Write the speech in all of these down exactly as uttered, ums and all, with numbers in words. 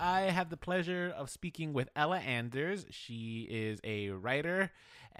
I have the pleasure of speaking with Ella Anders. She is a writer,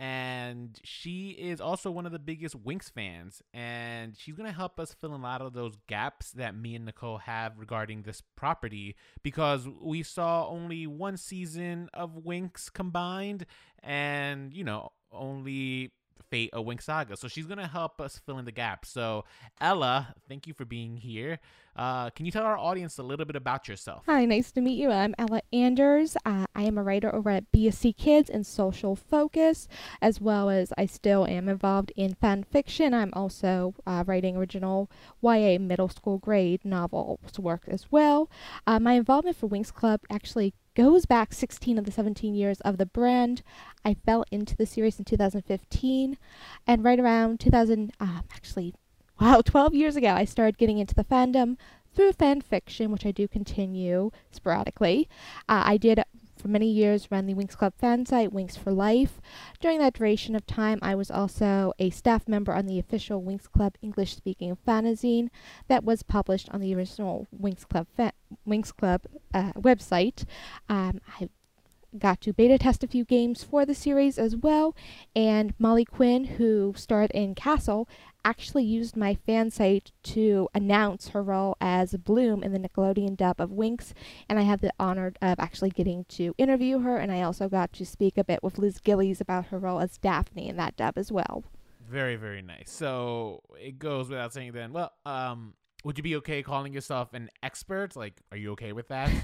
and she is also one of the biggest Winx fans. And she's going to help us fill in a lot of those gaps that me and Nicole have regarding this property, because we saw only one season of Winx combined, and, you know, only Fate a Winx Saga. So she's going to help us fill in the gaps. So, Ella, thank you for being here. Uh, can you tell our audience a little bit about yourself? Hi, nice to meet you. I'm Ella Anders. Uh, I am a writer over at B S C Kids and Social Focus, as well as I still am involved in fan fiction. I'm also uh, writing original Y A middle school grade novels work as well. Uh, my involvement for Winx Club actually goes back sixteen of the seventeen years of the brand. I fell into the series in two thousand fifteen, and right around two thousand, um, actually, wow, twelve years ago, I started getting into the fandom through fan fiction, which I do continue sporadically. Uh, I did for many years run the Winx Club fan site, Winx for Life. During that duration of time, I was also a staff member on the official Winx Club English-speaking fanzine that was published on the original Winx Club fa- Winx Club uh, website. Um, I got to beta test a few games for the series as well, and Molly Quinn, who starred in Castle, actually used my fan site to announce her role as Bloom in the Nickelodeon dub of Winx, and I had the honor of actually getting to interview her, and I also got to speak a bit with Liz Gillies about her role as Daphne in that dub as well. Very, very nice. So it goes without saying then, well, um, would you be okay calling yourself an expert? Like, are you okay with that?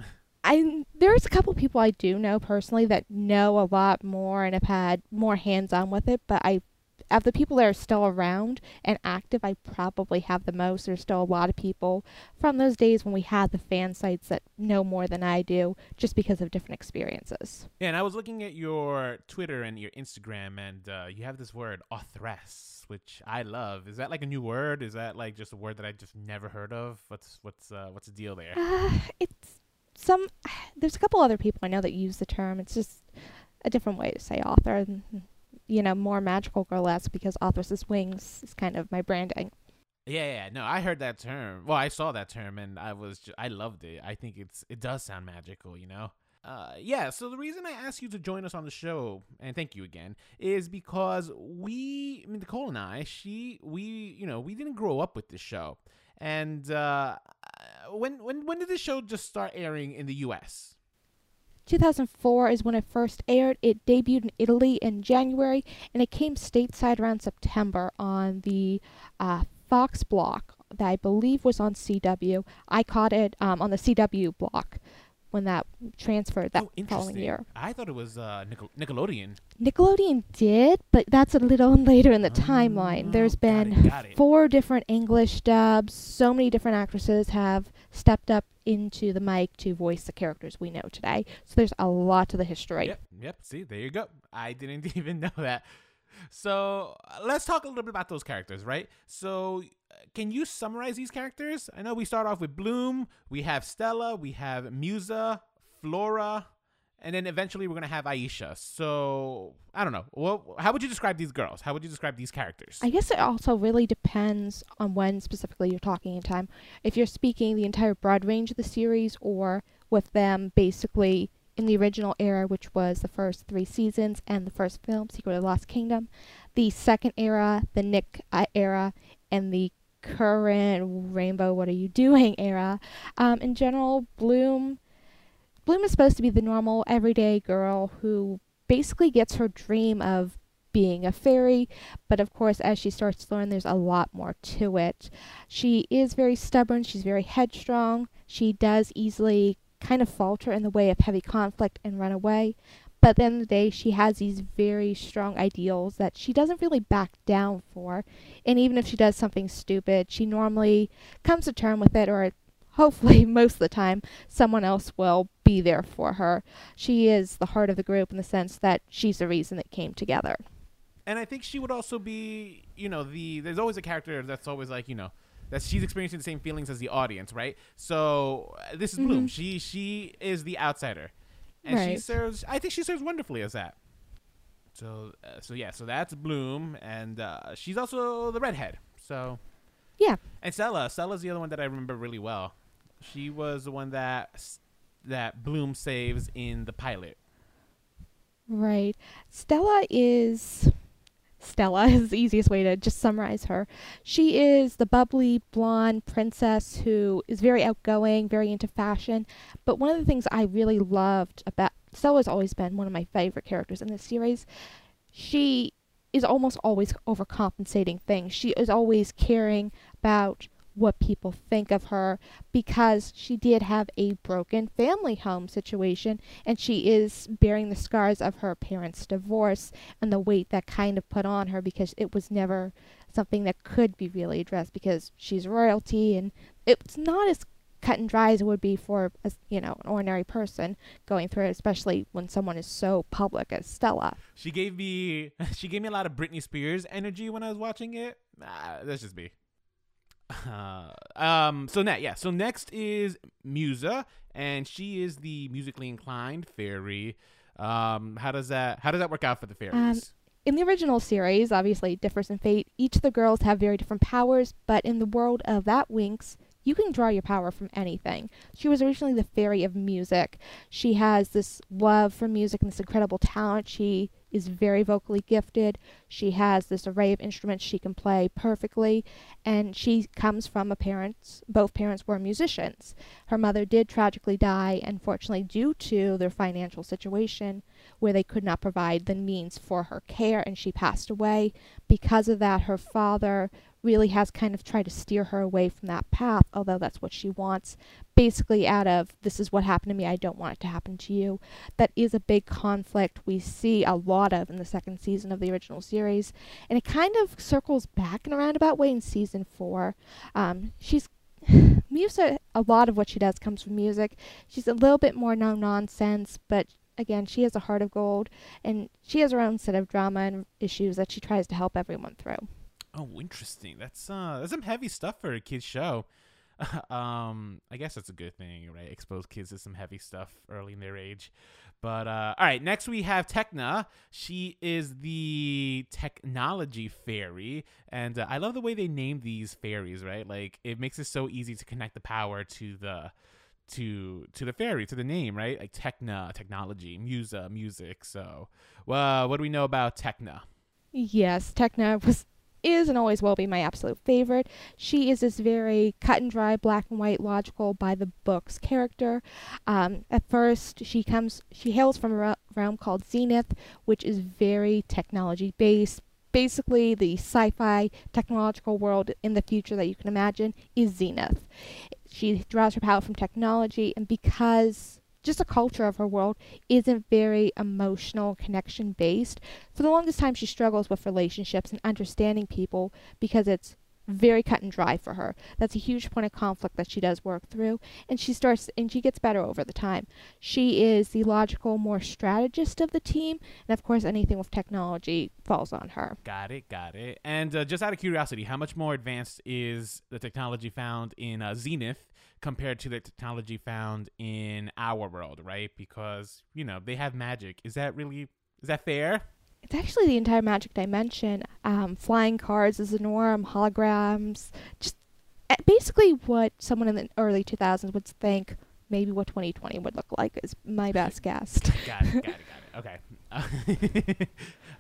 I there's a couple people I do know personally that know a lot more and have had more hands-on with it, but I of the people that are still around and active, I probably have the most. There's still a lot of people from those days when we had the fan sites that know more than I do, just because of different experiences. Yeah, and I was looking at your Twitter and your Instagram, and uh, you have this word, authoress, which I love. Is that like a new word? Is that like just a word that I just never heard of? What's what's uh, what's the deal there? Uh, it's some. There's a couple other people I know that use the term. It's just a different way to say author. And, you know, more magical girlesque, because authors is wings is kind of my branding. Yeah, yeah, no, I heard that term. Well, I saw that term, and I was, just, I loved it. I think it's, it does sound magical, you know. Uh, yeah. So the reason I asked you to join us on the show, and thank you again, is because we, I mean, Nicole and I, she, we, you know, we didn't grow up with this show, and uh, when, when, when did this show just start airing in the U S? two thousand four is when it first aired. It debuted in Italy in January, and it came stateside around September on the uh, Fox block that I believe was on C W. I caught it um, on the C W block when that transferred that Oh, following interesting. year. I thought it was uh, Nickel- Nickelodeon. Nickelodeon did, but that's a little later in the Oh, timeline. There's got been it, got it. four different English dubs. So many different actresses have stepped up into the mic to voice the characters we know today. So there's a lot to the history. Yep, yep. See, there you go. I didn't even know that. So uh, let's talk a little bit about those characters, right? So uh, can you summarize these characters? I know we start off with Bloom, we have Stella, we have Musa, Flora, and then eventually we're going to have Aisha. So I don't know. Well, how would you describe these girls? How would you describe these characters? I guess it also really depends on when specifically you're talking in time. If you're speaking the entire broad range of the series, or with them basically in the original era, which was the first three seasons and the first film, Secret of the Lost Kingdom, the second era, the Nick uh, era, and the current Rainbow What Are You Doing era. Um, in general, Bloom, Bloom is supposed to be the normal, everyday girl who basically gets her dream of being a fairy, but of course, as she starts to learn, there's a lot more to it. She is very stubborn, she's very headstrong, she does easily kind of falter in the way of heavy conflict and run away, but at the end of the day, she has these very strong ideals that she doesn't really back down for, and even if she does something stupid, she normally comes to terms with it, or hopefully most of the time someone else will be there for her. She is the heart of the group in the sense that she's the reason it came together. And I think she would also be, you know, the there's always a character that's always like, you know, that she's experiencing the same feelings as the audience, right? So uh, this is Bloom. Mm-hmm. She she is the outsider, and she Right. serves. I think she serves wonderfully as that. So uh, so yeah, so that's Bloom, and uh, she's also the redhead. So Yeah. and Stella, Stella's the other one that I remember really well. She was the one that s- that Bloom saves in the pilot. Right. Stella is Stella is the easiest way to just summarize her. She is the bubbly blonde princess who is very outgoing, very into fashion. But one of the things I really loved about Stella's always been one of my favorite characters in this series. She is almost always overcompensating things. She is always caring about what people think of her because she did have a broken family home situation and she is bearing the scars of her parents' divorce and the weight that kind of put on her because it was never something that could be really addressed because she's royalty and it's not as cut and dry as it would be for a, you know, an ordinary person going through it, especially when someone is so public as Stella. She gave me she gave me a lot of Britney Spears energy when I was watching it. Nah, that's just me. Uh, um. So next, yeah. So next is Musa, and she is the musically inclined fairy. Um. How does that How does that work out for the fairies? Um, in the original series, obviously it differs in fate. Each of the girls have very different powers, but in the world of that Winx, you can draw your power from anything. She was originally the fairy of music. She has this love for music and this incredible talent. She is very vocally gifted. She has this array of instruments she can play perfectly, and she comes from a parents, both parents were musicians. Her mother did tragically die, unfortunately, due to their financial situation, where they could not provide the means for her care, and she passed away. Because of that, her father really has kind of tried to steer her away from that path, although that's what she wants. Basically out of, this is what happened to me, I don't want it to happen to you. That is a big conflict we see a lot of in the second season of the original series. And it kind of circles back in a roundabout way in season four. Um, she's Musa, a lot of what she does comes from music. She's a little bit more no-nonsense, but again, she has a heart of gold, and she has her own set of drama and issues that she tries to help everyone through. Oh, interesting. That's uh, that's some heavy stuff for a kid's show. um, I guess that's a good thing, right? Expose kids to some heavy stuff early in their age. But uh, all right, next we have Tecna. She is the technology fairy, and uh, I love the way they name these fairies. Right, like it makes it so easy to connect the power to the to to the fairy, to the name, right? Like Tecna, technology, Musa, music. So, well, what do we know about Tecna? Yes, Tecna was is and always will be my absolute favorite. She is this very cut and dry, black and white, logical by the books character. Um, at first, she comes, she hails from a realm called Zenith, which is very technology based. Basically, the sci-fi technological world in the future that you can imagine is Zenith. She draws her power from technology, and because just the culture of her world isn't very emotional connection based. For the longest time, she struggles with relationships and understanding people because it's very cut and dry for her. That's a huge point of conflict that she does work through, and she starts and she gets better over the time. She is the logical, more strategist of the team, and of course, anything with technology falls on her. Got it, got it. And uh, just out of curiosity, how much more advanced is the technology found in uh, Zenith compared to the technology found in our world, right? Because, you know, they have magic. Is that really, is that fair? It's actually the entire magic dimension. Um, flying cars is the norm, holograms, just basically what someone in the early two thousands would think maybe what twenty twenty would look like is my best guess. got it, got it, got it. Okay.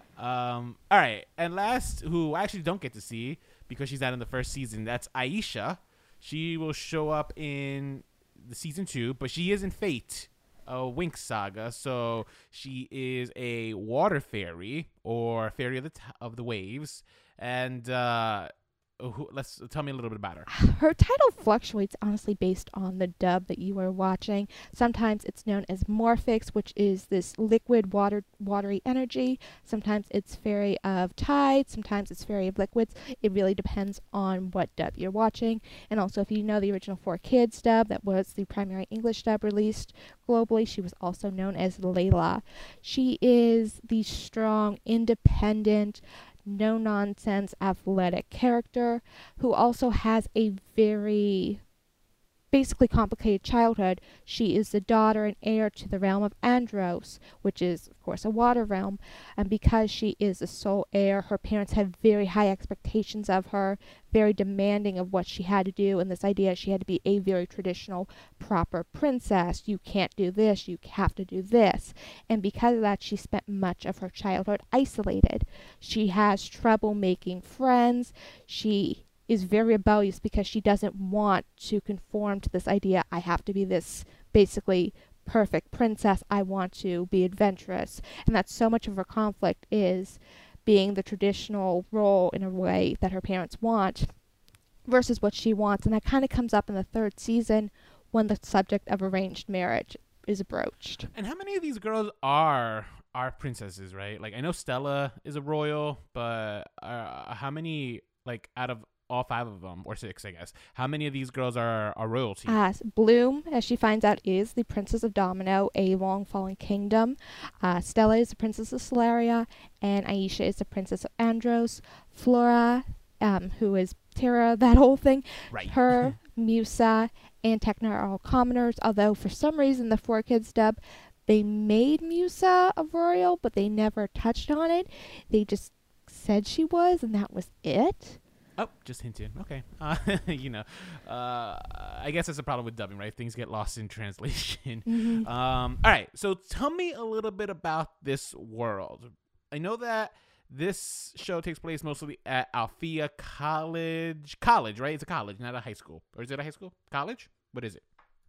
um, all right. And last, who I actually don't get to see because she's not in the first season, that's Aisha. She will show up in the season two, but she is in Fate, a Winx saga. So she is a water fairy or fairy of the t- of the waves, and uh, who, let's tell me a little bit about her. Her title fluctuates honestly based on the dub that you are watching. Sometimes it's known as Morphix, which is this liquid water watery energy. Sometimes it's Fairy of Tide. Sometimes it's Fairy of Liquids. It really depends on what dub you're watching. And also, if you know the original Four Kids dub, that was the primary English dub released globally, she was also known as Layla. She is the strong, independent, no-nonsense athletic character who also has a very basically complicated childhood. She is the daughter and heir to the realm of Andros, which is, of course, a water realm. And because she is the sole heir, her parents have very high expectations of her, very demanding of what she had to do, and this idea she had to be a very traditional, proper princess. You can't do this, you have to do this. And because of that, she spent much of her childhood isolated. She has trouble making friends. She is very rebellious because she doesn't want to conform to this idea, I have to be this basically perfect princess, I want to be adventurous. And that's so much of her conflict is being the traditional role in a way that her parents want versus what she wants. And that kind of comes up in the third season when the subject of arranged marriage is broached. And how many of these girls are are princesses, right? Like, I know Stella is a royal, but uh, how many, like, out of all five of them, or six, I guess, how many of these girls are, are royalty? Uh, Bloom, as she finds out, is the Princess of Domino, a long-fallen kingdom. Uh, Stella is the Princess of Solaria, and Aisha is the Princess of Andros. Flora, um, who is Terra, that whole thing. Right. Her, Musa, and Tecna are all commoners, although for some reason the four kids dub, they made Musa a royal, but they never touched on it. They just said she was, and that was it. Oh, just hinted. Okay. Uh, you know, uh, I guess that's a problem with dubbing, right? Things get lost in translation. Mm-hmm. Um, all right. So tell me a little bit about this world. I know that this show takes place mostly at Althea College. College, right? It's a college, not a high school. Or is it a high school? College? What is it?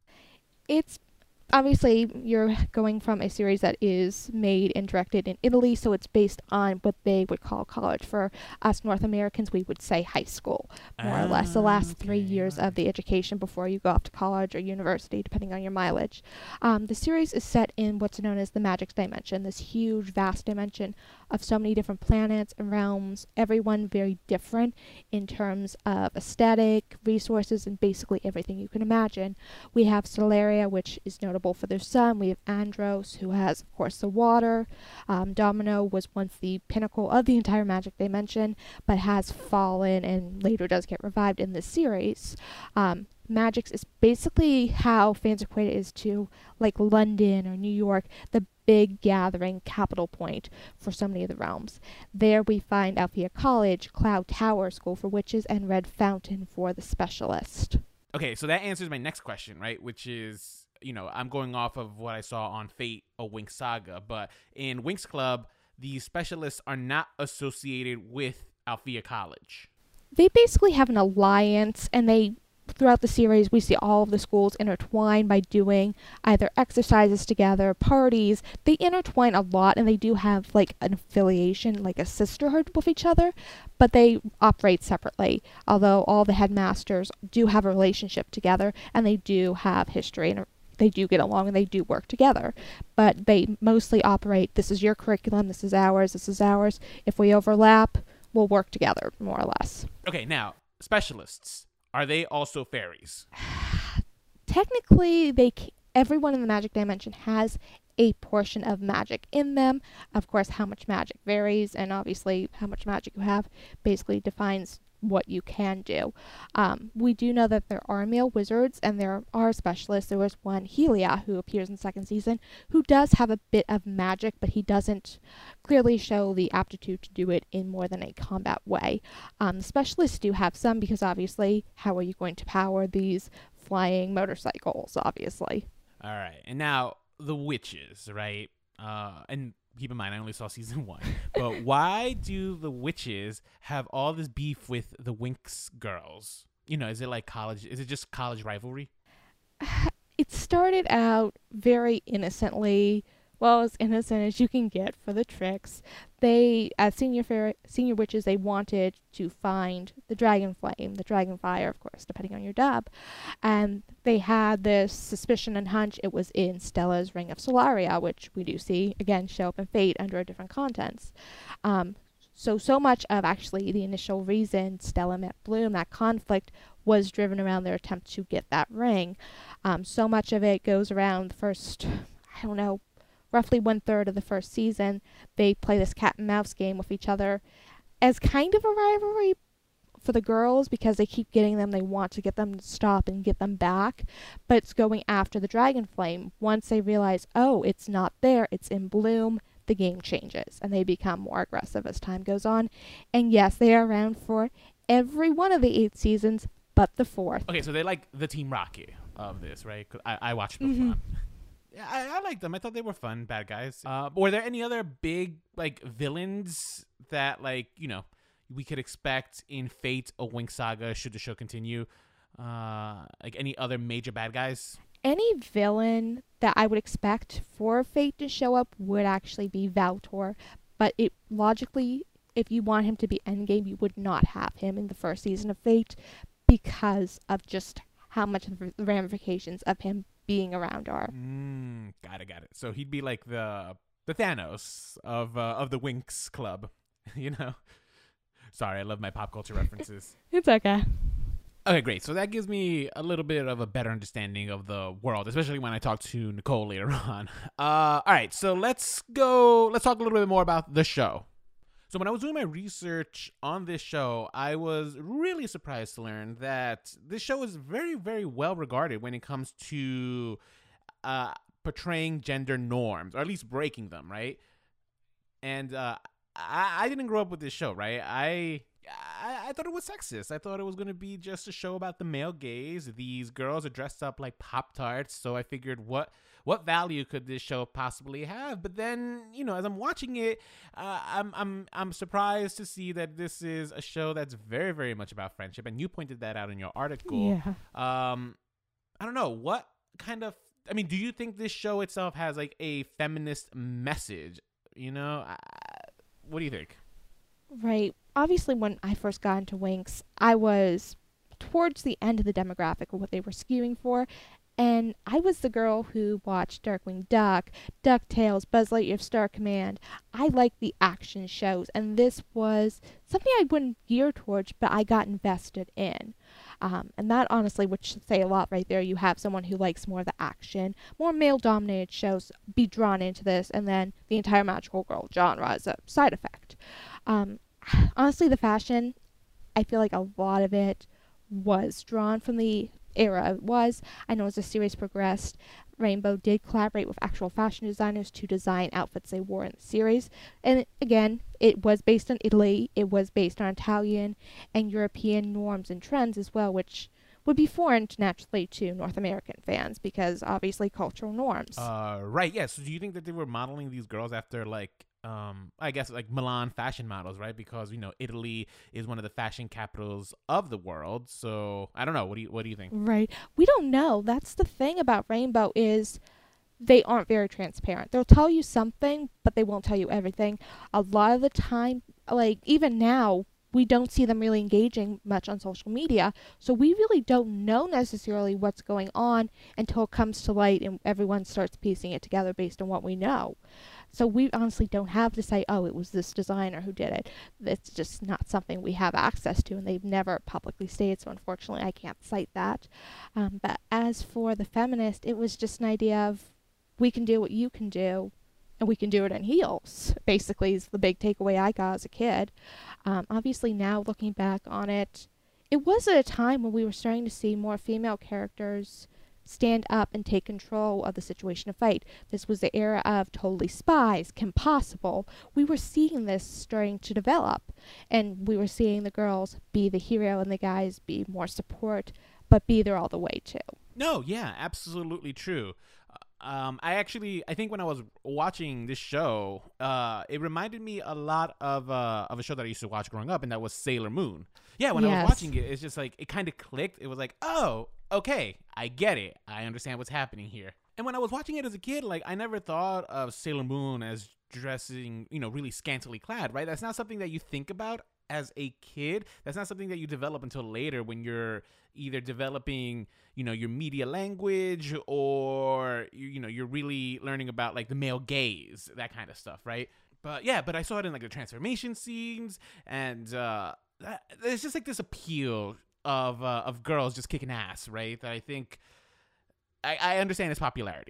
It's obviously you're going from a series that is made and directed in Italy, so it's based on what they would call college. For us North Americans, we would say high school, more Ah, or less. The last okay, three years right. of the education before you go off to college or university, depending on your mileage. Um, the series is set in what's known as the Magic Dimension, this huge, vast dimension of so many different planets and realms, everyone very different in terms of aesthetic, resources, and basically everything you can imagine. We have Solaria, which is notable for their sun. We have Andros, who has, of course, the water. Um, Domino was once the pinnacle of the entire Magic Dimension, but has fallen and later does get revived in this series. Um, Magix is basically how fans equate it is to, like, London or New York, the big gathering capital point for so many of the realms. There we find Althea College, Cloud Tower, School for Witches, and Red Fountain for the Specialist. Okay, so that answers my next question, right? Which is, you know, I'm going off of what I saw on Fate, a Winx Saga, but in Winx Club, the specialists are not associated with Althea College. They basically have an alliance, and they, throughout the series, we see all of the schools intertwine by doing either exercises together, parties. They intertwine a lot, and they do have, like, an affiliation, like a sisterhood with each other, but they operate separately, although all the headmasters do have a relationship together, and they do have history, and they do get along, and they do work together. But they mostly operate, this is your curriculum, this is ours, this is ours. If we overlap, we'll work together, more or less. Okay, now, specialists. Are they also fairies? Technically, they c- everyone in the Magic Dimension has a portion of magic in them. Of course, how much magic varies, and obviously how much magic you have basically defines what you can do. Um, we do know that there are male wizards and there are specialists. There was one, Helia, who appears in the second season, who does have a bit of magic, but he doesn't clearly show the aptitude to do it in more than a combat way. Um, the specialists do have some, because obviously, how are you going to power these flying motorcycles, obviously? All right, and now the witches, right? Uh, and keep in mind, I only saw season one. But why do the witches have all this beef with the Winx girls? You know, is it like college? Is it just college rivalry? It started out very innocently. Well, as innocent as you can get for the tricks. They, as senior fair, senior witches, they wanted to find the dragon flame, the dragon fire, of course, depending on your dub. And they had this suspicion and hunch it was in Stella's Ring of Solaria, which we do see, again, show up in Fate under different contents. Um, so, so much of actually the initial reason Stella met Bloom, that conflict, was driven around their attempt to get that ring. Um, so much of it goes around the first, I don't know, roughly one third of the first season. They play this cat and mouse game with each other as kind of a rivalry, for the girls because they keep getting them. They want to get them to stop and get them back, but it's going after the dragon flame. Once they realize, oh, it's not there, it's in bloom, the game changes and they become more aggressive as time goes on. And yes, they are around for every one of the eight seasons but the fourth. Okay, so they're like the Team Rocket of this, right? 'Cause I, I watched the Mm-hmm. fun. Yeah, I, I liked them. I thought they were fun, bad guys. Uh, were there any other big like villains that like you know we could expect in Fate or Wing Saga should the show continue? Uh, like any other major bad guys? Any villain that I would expect for Fate to show up would actually be Valtor, but it logically, if you want him to be Endgame, you would not have him in the first season of Fate because of just how much of the ramifications of him being around are. Mm, got it, got it. So he'd be like the the Thanos of uh, of the Winx Club, you know. Sorry, I love my pop culture references. It's okay. Okay, great. So that gives me a little bit of a better understanding of the world, especially when I talk to Nicole later on. Uh, all right, so let's go. Let's talk a little bit more about the show. So when I was doing my research on this show, I was really surprised to learn that this show is very, very well regarded when it comes to uh, portraying gender norms, or at least breaking them, right? And uh, I, I didn't grow up with this show, right? I, I I thought it was sexist. I thought it was going to be just a show about the male gaze. These girls are dressed up like Pop-Tarts, so I figured what what value could this show possibly have? But then, you know, as I'm watching it, uh, I'm I'm I'm surprised to see that this is a show that's very, very much about friendship, and you pointed that out in your article. Yeah. Um, I don't know what kind of. I mean, do you think this show itself has like a feminist message? You know, I, what do you think? Right. Obviously, when I first got into Winx, I was towards the end of the demographic of what they were skewing for. And I was the girl who watched Darkwing Duck, DuckTales, Buzz Lightyear Star Command. I liked the action shows, and this was something I wouldn't gear towards, but I got invested in. Um, and that honestly would say a lot right there. You have someone who likes more of the action, more male-dominated shows be drawn into this, and then the entire magical girl genre is a side effect. Um, honestly, the fashion, I feel like a lot of it was drawn from the era it was. I know as the series progressed, Rainbow did collaborate with actual fashion designers to design outfits they wore in the series. And again, it was based on Italy, it was based on Italian and European norms and trends as well, which would be foreign naturally to North American fans because obviously cultural norms. Uh, right. Yeah. So do you think that they were modeling these girls after like, um, I guess like Milan fashion models, right? Because you know Italy is one of the fashion capitals of the world. So I don't know. What do you What do you think? Right. We don't know. That's the thing about Rainbow is they aren't very transparent. They'll tell you something, but they won't tell you everything. A lot of the time, like even now, we don't see them really engaging much on social media. So we really don't know necessarily what's going on until it comes to light and everyone starts piecing it together based on what we know. So we honestly don't have to say, oh, it was this designer who did it. It's just not something we have access to, and they've never publicly stated, so unfortunately I can't cite that. Um, but as for the feminist, it was just an idea of we can do what you can do, and we can do it in heels, basically, is the big takeaway I got as a kid. Um, obviously now, looking back on it, it was at a time when we were starting to see more female characters stand up and take control of the situation of fight. This was the era of Totally Spies, Kim Possible. We were seeing this starting to develop, and we were seeing the girls be the hero and the guys be more support, but be there all the way too. No, yeah, absolutely true. Um, I actually, I think when I was watching this show, uh, it reminded me a lot of uh, of a show that I used to watch growing up, and that was Sailor Moon. Yeah, when I Yes. was watching it, it's just like it kind of clicked. It was like, oh, okay, I get it. I understand what's happening here. And when I was watching it as a kid, like I never thought of Sailor Moon as dressing, you know, really scantily clad, right? That's not something that you think about as a kid. That's not something that you develop until later when you're either developing, you know, your media language or, you, you know, you're really learning about like the male gaze, that kind of stuff, right? But yeah, but I saw it in like the transformation scenes, and uh, that, there's just like this appeal of uh, of girls just kicking ass, right? That I think I, I understand its popularity.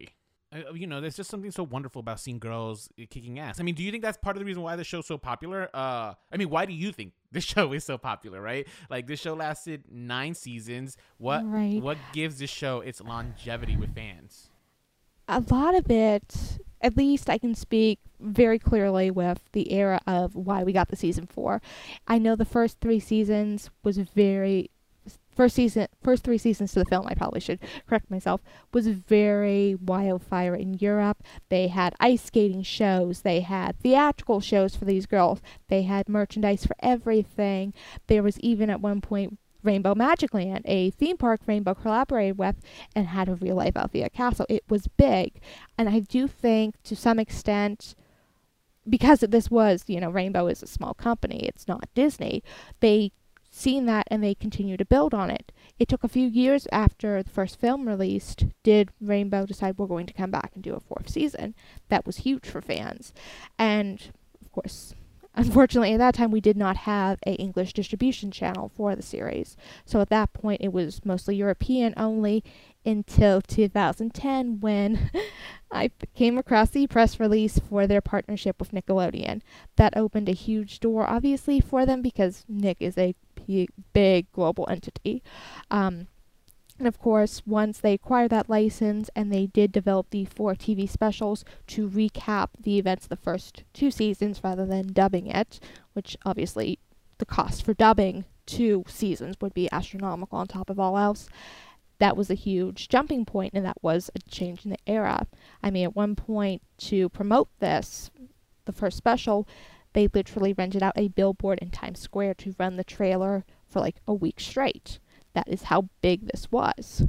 Uh, you know, there's just something so wonderful about seeing girls uh, kicking ass. I mean, do you think that's part of the reason why the show's so popular? Uh, I mean, why do you think this show is so popular, right? Like, this show lasted nine seasons. What Right. what gives this show its longevity with fans? A lot of it, at least I can speak very clearly with the era of why we got the season four. I know the first three seasons was very first season first three seasons to the film, I probably should correct myself, was very wildfire in Europe. They had ice skating shows, they had theatrical shows for these girls, they had merchandise for everything. There was even at one point Rainbow Magic Land, a theme park Rainbow collaborated with and had a real life Althea castle. It was big. And I do think to some extent, because this was, you know, Rainbow is a small company, it's not Disney, they seen that and they continue to build on it. It took a few years after the first film released, did Rainbow decide we're going to come back and do a fourth season. That was huge for fans. And, of course, unfortunately, at that time, we did not have a English distribution channel for the series. So at that point, it was mostly European only until two thousand ten when I came across the press release for their partnership with Nickelodeon. That opened a huge door, obviously, for them because Nick is a p- big global entity. Um, and of course, once they acquired that license and they did develop the four T V specials to recap the events of the first two seasons rather than dubbing it, which obviously the cost for dubbing two seasons would be astronomical on top of all else. That was a huge jumping point, and that was a change in the era. I mean, at one point, to promote this, the first special, they literally rented out a billboard in Times Square to run the trailer for like a week straight. That is how big this was.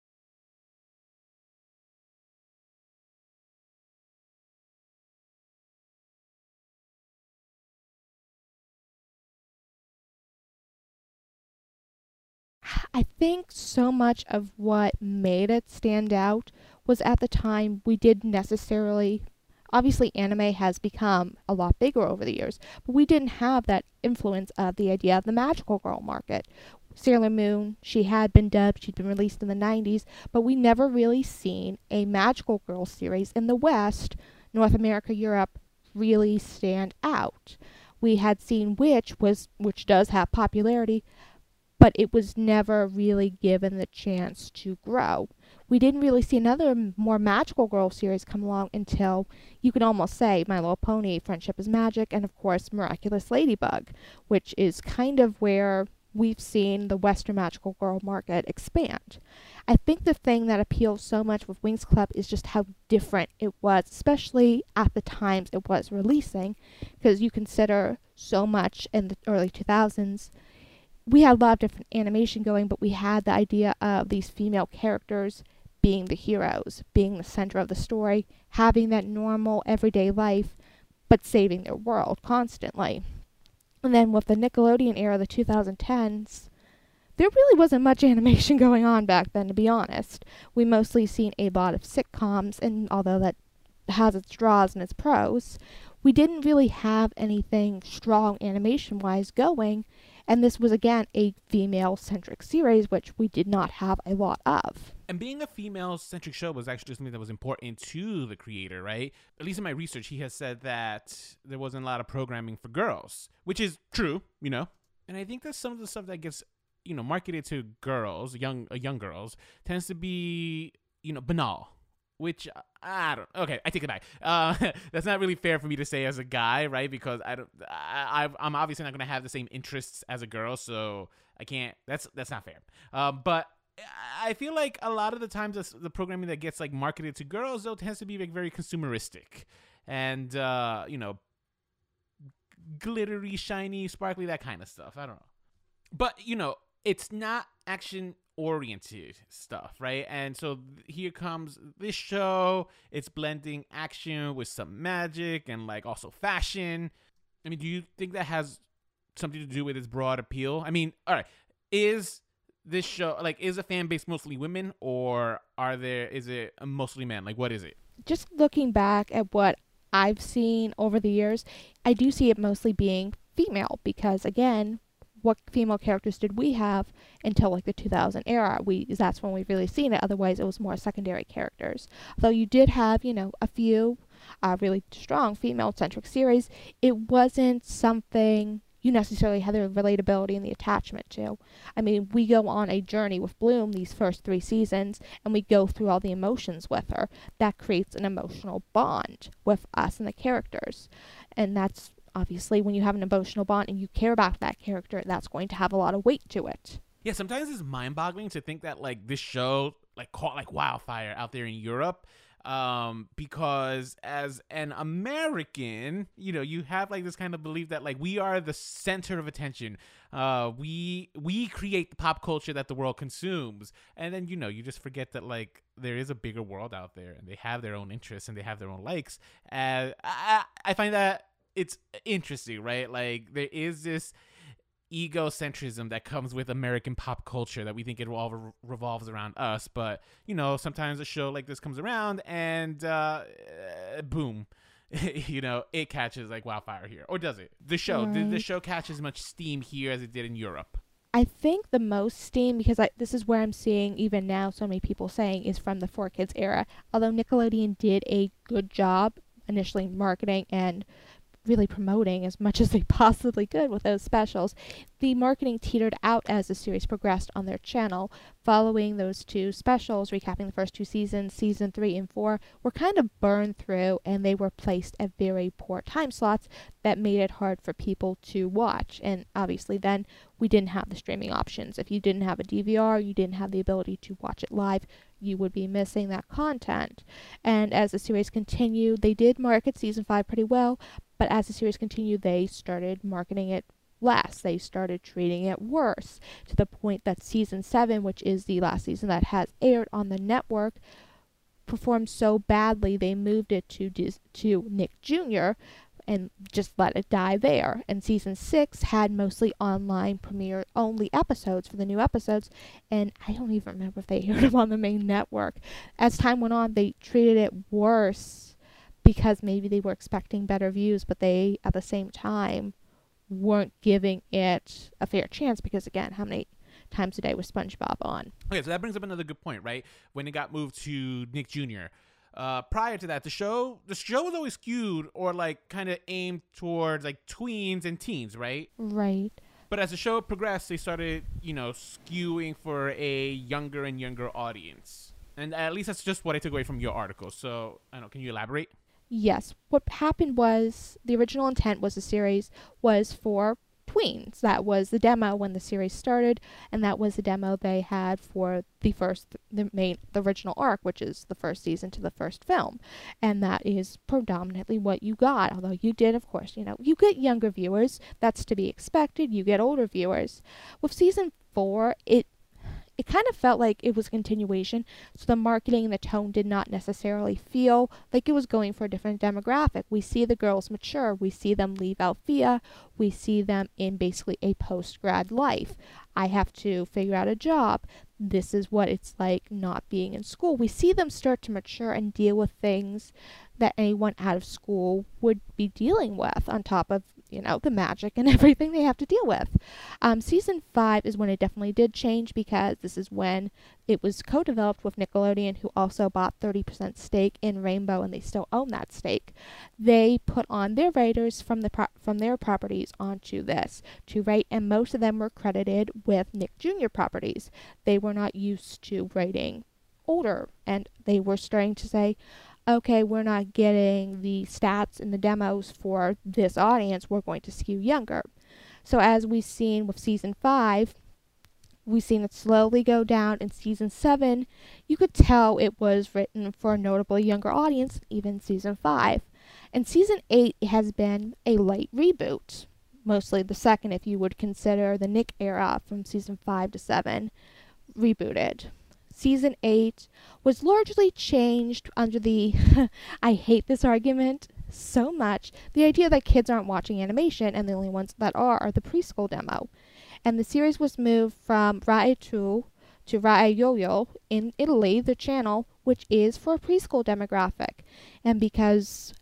I think so much of what made it stand out was at the time we didn't necessarily. Obviously, anime has become a lot bigger over the years, but we didn't have that influence of the idea of the magical girl market. Sailor Moon, she had been dubbed, she'd been released in the nineties, but we never really seen a magical girl series in the West, North America, Europe, really stand out. We had seen Witch, was which does have popularity, but it was never really given the chance to grow. We didn't really see another more magical girl series come along until you could almost say My Little Pony, Friendship is Magic, and of course Miraculous Ladybug, which is kind of where we've seen the Western magical girl market expand. I think the thing that appeals so much with Winx Club is just how different it was, especially at the times it was releasing, because you consider so much in the early two thousands we had a lot of different animation going, but we had the idea of these female characters being the heroes, being the center of the story, having that normal everyday life, but saving their world constantly. And then with the Nickelodeon era, the twenty tens, there really wasn't much animation going on back then, to be honest. We mostly seen a lot of sitcoms, and although that has its draws and its pros, we didn't really have anything strong animation-wise going, and this was again a female-centric series, which we did not have a lot of. And being a female-centric show was actually something that was important to the creator, right? At least in my research, he has said that there wasn't a lot of programming for girls, which is true, you know. And I think that some of the stuff that gets, you know, marketed to girls, young uh, young girls, tends to be, you know, banal. Which I don't. Okay, I take it back. Uh, that's not really fair for me to say as a guy, right? Because I don't. I, I'm obviously not going to have the same interests as a girl, so I can't. That's that's not fair. Um, but I feel like a lot of the times the programming that gets like marketed to girls though tends to be like very consumeristic, and uh, you know, glittery, shiny, sparkly, that kind of stuff. I don't know, but you know, it's not action oriented stuff, right? And so here comes this show. It's blending action with some magic and like also fashion. I mean, do you think that has something to do with its broad appeal? I mean, all right, is this show like is the fan base mostly women, or are there is it mostly men? Like, what is it? Just looking back at what I've seen over the years, I do see it mostly being female because again, what female characters did we have until like the two thousand era. We that's when we've really seen it. Otherwise, it was more secondary characters. Though you did have, you know, a few uh, really strong female-centric series, it wasn't something you necessarily had the relatability and the attachment to. I mean, we go on a journey with Bloom these first three seasons, and we go through all the emotions with her. That creates an emotional bond with us and the characters. And that's obviously when you have an emotional bond and you care about that character, that's going to have a lot of weight to it. Yeah, sometimes it's mind-boggling to think that like this show like caught like wildfire out there in Europe. Um, because as an American, you know, you have like this kind of belief that like we are the center of attention. Uh, we we create the pop culture that the world consumes, and then you know you just forget that like there is a bigger world out there, and they have their own interests and they have their own likes. And I I find that it's interesting, right? Like there is this egocentrism that comes with American pop culture that we think it all re- revolves around us, but you know sometimes a show like this comes around and uh, uh boom, you know it catches like wildfire here. Or does it? The show Right. did the show catch as much steam here as it did in Europe? I think the most steam, because I, this is where I'm seeing even now so many people saying, is from the four Kids era. Although Nickelodeon did a good job initially marketing and really promoting as much as they possibly could with those specials, the marketing teetered out as the series progressed on their channel. Following those two specials, recapping the first two seasons, season three and four were kind of burned through, and they were placed at very poor time slots that made it hard for people to watch. And obviously then we didn't have the streaming options. If you didn't have a D V R, you didn't have the ability to watch it live, you would be missing that content. And as the series continued, they did market season five pretty well, but as the series continued, they started marketing it less. They started treating it worse, to the point that season seven, which is the last season that has aired on the network, performed so badly they moved it to Dis- to Nick Junior and just let it die there. And season six had mostly online premiere only episodes for the new episodes, and I don't even remember if they aired them on the main network. As time went on, they treated it worse because maybe they were expecting better views, but they at the same time weren't giving it a fair chance, because again, how many times a day was SpongeBob on? Okay, so that brings up another good point, right? When it got moved to Nick Junior Uh, prior to that, the show the show was always skewed or like kind of aimed towards like tweens and teens, right? Right. But as the show progressed, they started, you know, skewing for a younger and younger audience. And at least that's just what I took away from your article. So, I don't know, can you elaborate? Yes. What happened was the original intent was the series was for tweens. That was the demo when the series started, and that was the demo they had for the first, the main, the original arc, which is the first season to the first film. And that is predominantly what you got. Although you did, of course, you know, you get younger viewers. That's to be expected. You get older viewers. With season four, it it kind of felt like it was a continuation, so the marketing and the tone did not necessarily feel like it was going for a different demographic. We see the girls mature, we see them leave Althea, we see them in basically a post-grad life. I have to figure out a job. This is what it's like not being in school. We see them start to mature and deal with things that anyone out of school would be dealing with, on top of, you know, the magic and everything they have to deal with. Um, season five is when it definitely did change, because this is when it was co-developed with Nickelodeon, who also bought thirty percent stake in Rainbow, and they still own that stake. They put on their writers from the pro- from their properties onto this to write, and most of them were credited with Nick Junior properties. They were not used to writing older, and they were starting to say, okay, we're not getting the stats and the demos for this audience, we're going to skew younger. So as we've seen with season five, we've seen it slowly go down. In season seven, you could tell it was written for a notably younger audience, even season five. And season eight has been a light reboot, mostly the second if you would consider the Nick era from season five to seven rebooted. Season eight was largely changed under the, I hate this argument so much, the idea that kids aren't watching animation and the only ones that are are the preschool demo. And the series was moved from Rai two to Rai Yo-Yo in Italy, the channel, which is for a preschool demographic. And because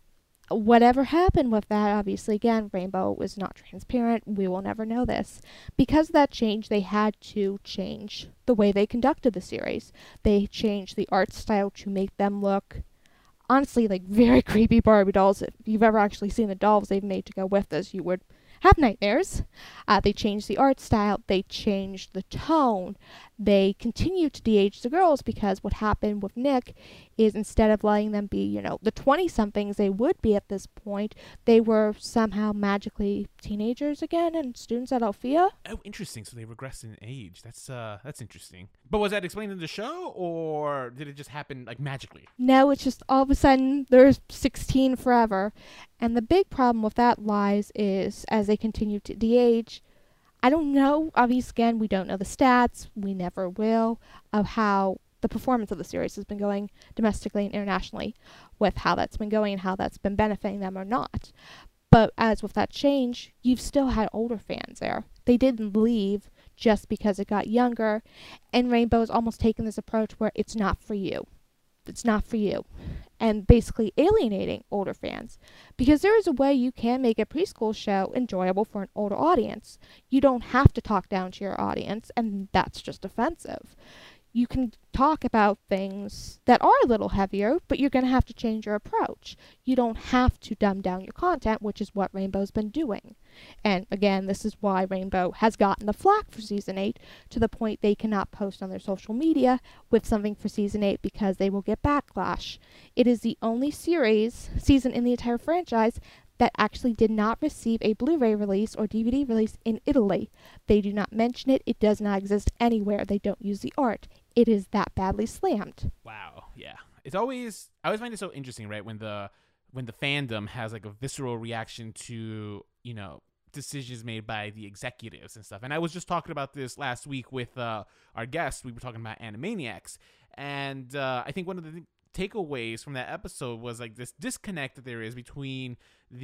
Whatever happened with that, obviously, again, Rainbow was not transparent. We will never know this. Because of that change, they had to change the way they conducted the series. They changed the art style to make them look, honestly, like very creepy Barbie dolls. If you've ever actually seen the dolls they've made to go with this, you would have nightmares. Uh, they changed the art style. They changed the tone. They continued to de-age the girls because what happened with Nick is instead of letting them be, you know, the twenty-somethings they would be at this point, they were somehow magically teenagers again and students at Althea. Oh, interesting. So they regressed in age. That's uh, that's interesting. But was that explained in the show, or did it just happen like magically? No, it's just all of a sudden they're sixteen forever. And the big problem with that lies is as they continue to de-age, I don't know, obviously, again, we don't know the stats, we never will, of how the performance of the series has been going domestically and internationally, with how that's been going and how that's been benefiting them or not. But as with that change, you've still had older fans there. They didn't leave just because it got younger, and Rainbow's almost taken this approach where it's not for you. It's not for you. And basically alienating older fans. Because there is a way you can make a preschool show enjoyable for an older audience. You don't have to talk down to your audience, and that's just offensive. You can talk about things that are a little heavier, but you're going to have to change your approach. You don't have to dumb down your content, which is what Rainbow's been doing. And again, this is why Rainbow has gotten the flack for season eight to the point they cannot post on their social media with something for season eight because they will get backlash. It is the only series, season in the entire franchise that actually did not receive a Blu-ray release or D V D release in Italy. They do not mention it. It does not exist anywhere. They don't use the art. It is that badly slammed. Wow. Yeah. It's always, I always find it so interesting, right? When the, when the fandom has like a visceral reaction to, you know, decisions made by the executives and stuff. And I was just talking about this last week with uh, our guest. We were talking about Animaniacs. And uh, I think one of the th- takeaways from that episode was like this disconnect that there is between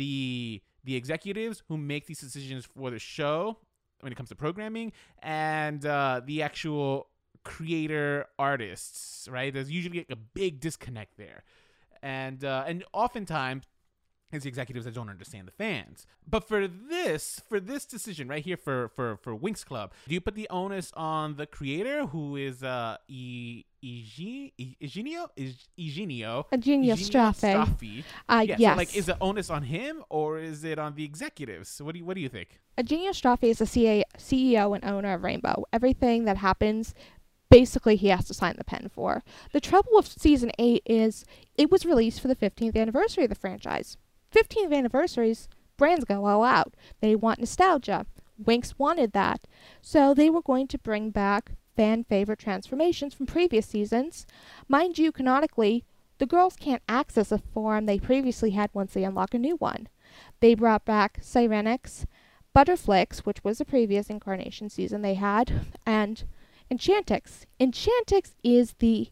the the executives who make these decisions for the show when it comes to programming and uh, the actual creator artists, right? There's usually like a big disconnect there. And uh, and oftentimes it's the executives that don't understand the fans. But for this, for this decision right here for for for Winx Club, do you put the onus on the creator, who is uh e- Eugenio Eugenio Eugenio Eugenio Straffi? Uh, yeah, yes. So like, is the onus on him or is it on the executives? So what do you what do you think? Eugenio Straffi is the C E O and owner of Rainbow. Everything that happens, basically he has to sign the pen for. The trouble with season eight is it was released for the fifteenth anniversary of the franchise. fifteenth anniversaries, brands go all out. They want nostalgia. Winx wanted that. So they were going to bring back fan favorite transformations from previous seasons. Mind you, canonically, the girls can't access a form they previously had once they unlock a new one. They brought back Cyrenix, Butterflix, which was the previous incarnation season they had, and Enchantix. Enchantix is the,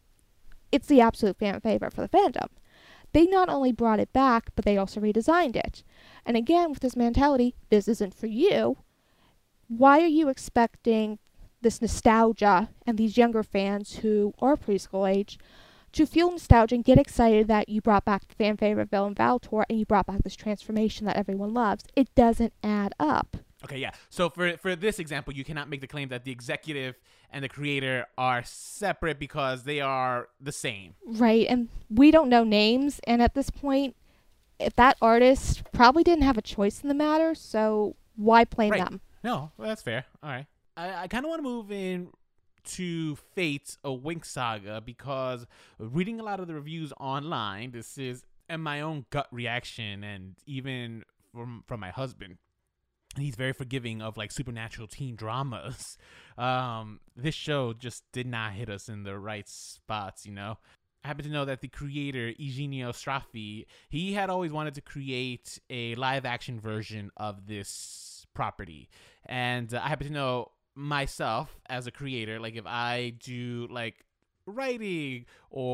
it's the absolute fan favorite for the fandom. They not only brought it back, but they also redesigned it. And again, with this mentality, this isn't for you. Why are you expecting this nostalgia and these younger fans who are preschool age to feel nostalgia and get excited that you brought back the fan favorite villain Valtor and you brought back this transformation that everyone loves? It doesn't add up. Okay, yeah. So for for this example, you cannot make the claim that the executive and the creator are separate because they are the same. Right, and we don't know names, and at this point, if that artist probably didn't have a choice in the matter, so why blame right. them? No, well, that's fair. All right. I, I kind of want to move in to Fate, a Winx Saga, because reading a lot of the reviews online, this is and my own gut reaction, and even from from my husband. He's very forgiving of like supernatural teen dramas. Um, this show just did not hit us in the right spots, you know. I happen to know that the creator, Eugenio Straffi, he had always wanted to create a live action version of this property. And uh, I happen to know myself as a creator, like if I do like writing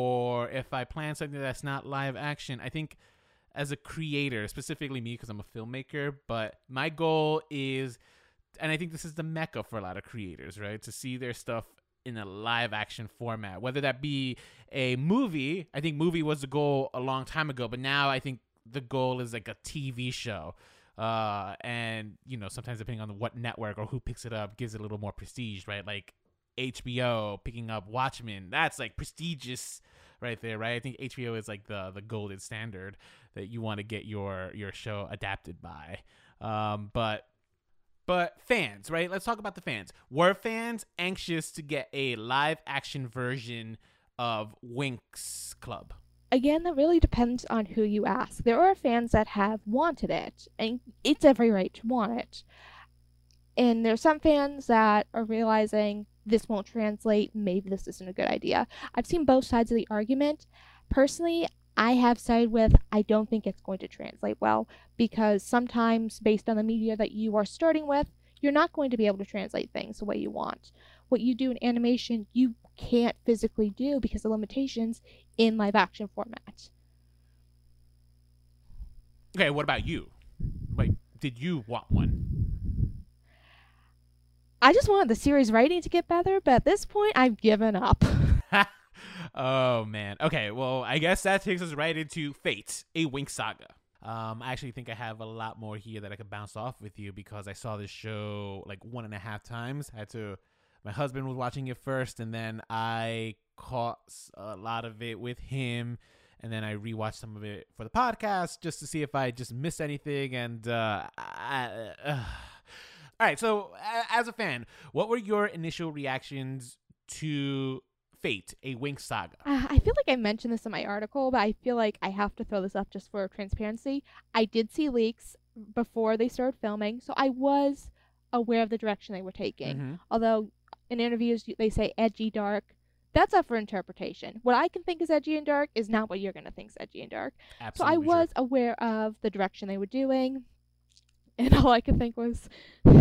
or if I plan something that's not live action, I think as a creator, specifically me, because I'm a filmmaker, but my goal is, and I think this is the mecca for a lot of creators, right? To see their stuff in a live action format, whether that be a movie. I think movie was the goal a long time ago, but now I think the goal is like a T V show. Uh, and, you know, sometimes depending on what network or who picks it up gives it a little more prestige, right? Like H B O picking up Watchmen, that's like prestigious right there, right? I think H B O is like the the golden standard that you want to get your your show adapted by. Um, but but fans, right? Let's talk about the fans. Were fans anxious to get a live action version of Winx Club? Again, that really depends on who you ask. There are fans that have wanted it, and it's every right to want it. And there's some fans that are realizing this won't translate, maybe this isn't a good idea. I've seen both sides of the argument. Personally, I have sided with I don't think it's going to translate well, because sometimes based on the media that you are starting with, you're not going to be able to translate things the way you want. What you do in animation, you can't physically do because of limitations in live action format. Okay, what about you? Like, did you want one? I just wanted the series writing to get better, but at this point, I've given up. Oh, man. Okay, well, I guess that takes us right into Fate, a Winx saga. Um, I actually think I have a lot more here that I could bounce off with you because I saw this show like one and a half times. I had to, my husband was watching it first, and then I caught a lot of it with him, and then I rewatched some of it for the podcast just to see if I just missed anything. And uh, I, uh, all right, so uh, as a fan, what were your initial reactions to Fate, a Winx saga? Uh, I feel like I mentioned this in my article, but I feel like I have to throw this up just for transparency. I did see leaks before they started filming, so I was aware of the direction they were taking. Mm-hmm. Although in interviews they say edgy, dark. That's up for interpretation. What I can think is edgy and dark is not what you're going to think is edgy and dark. Absolutely so I was sure. aware of the direction they were doing, and all I could think was,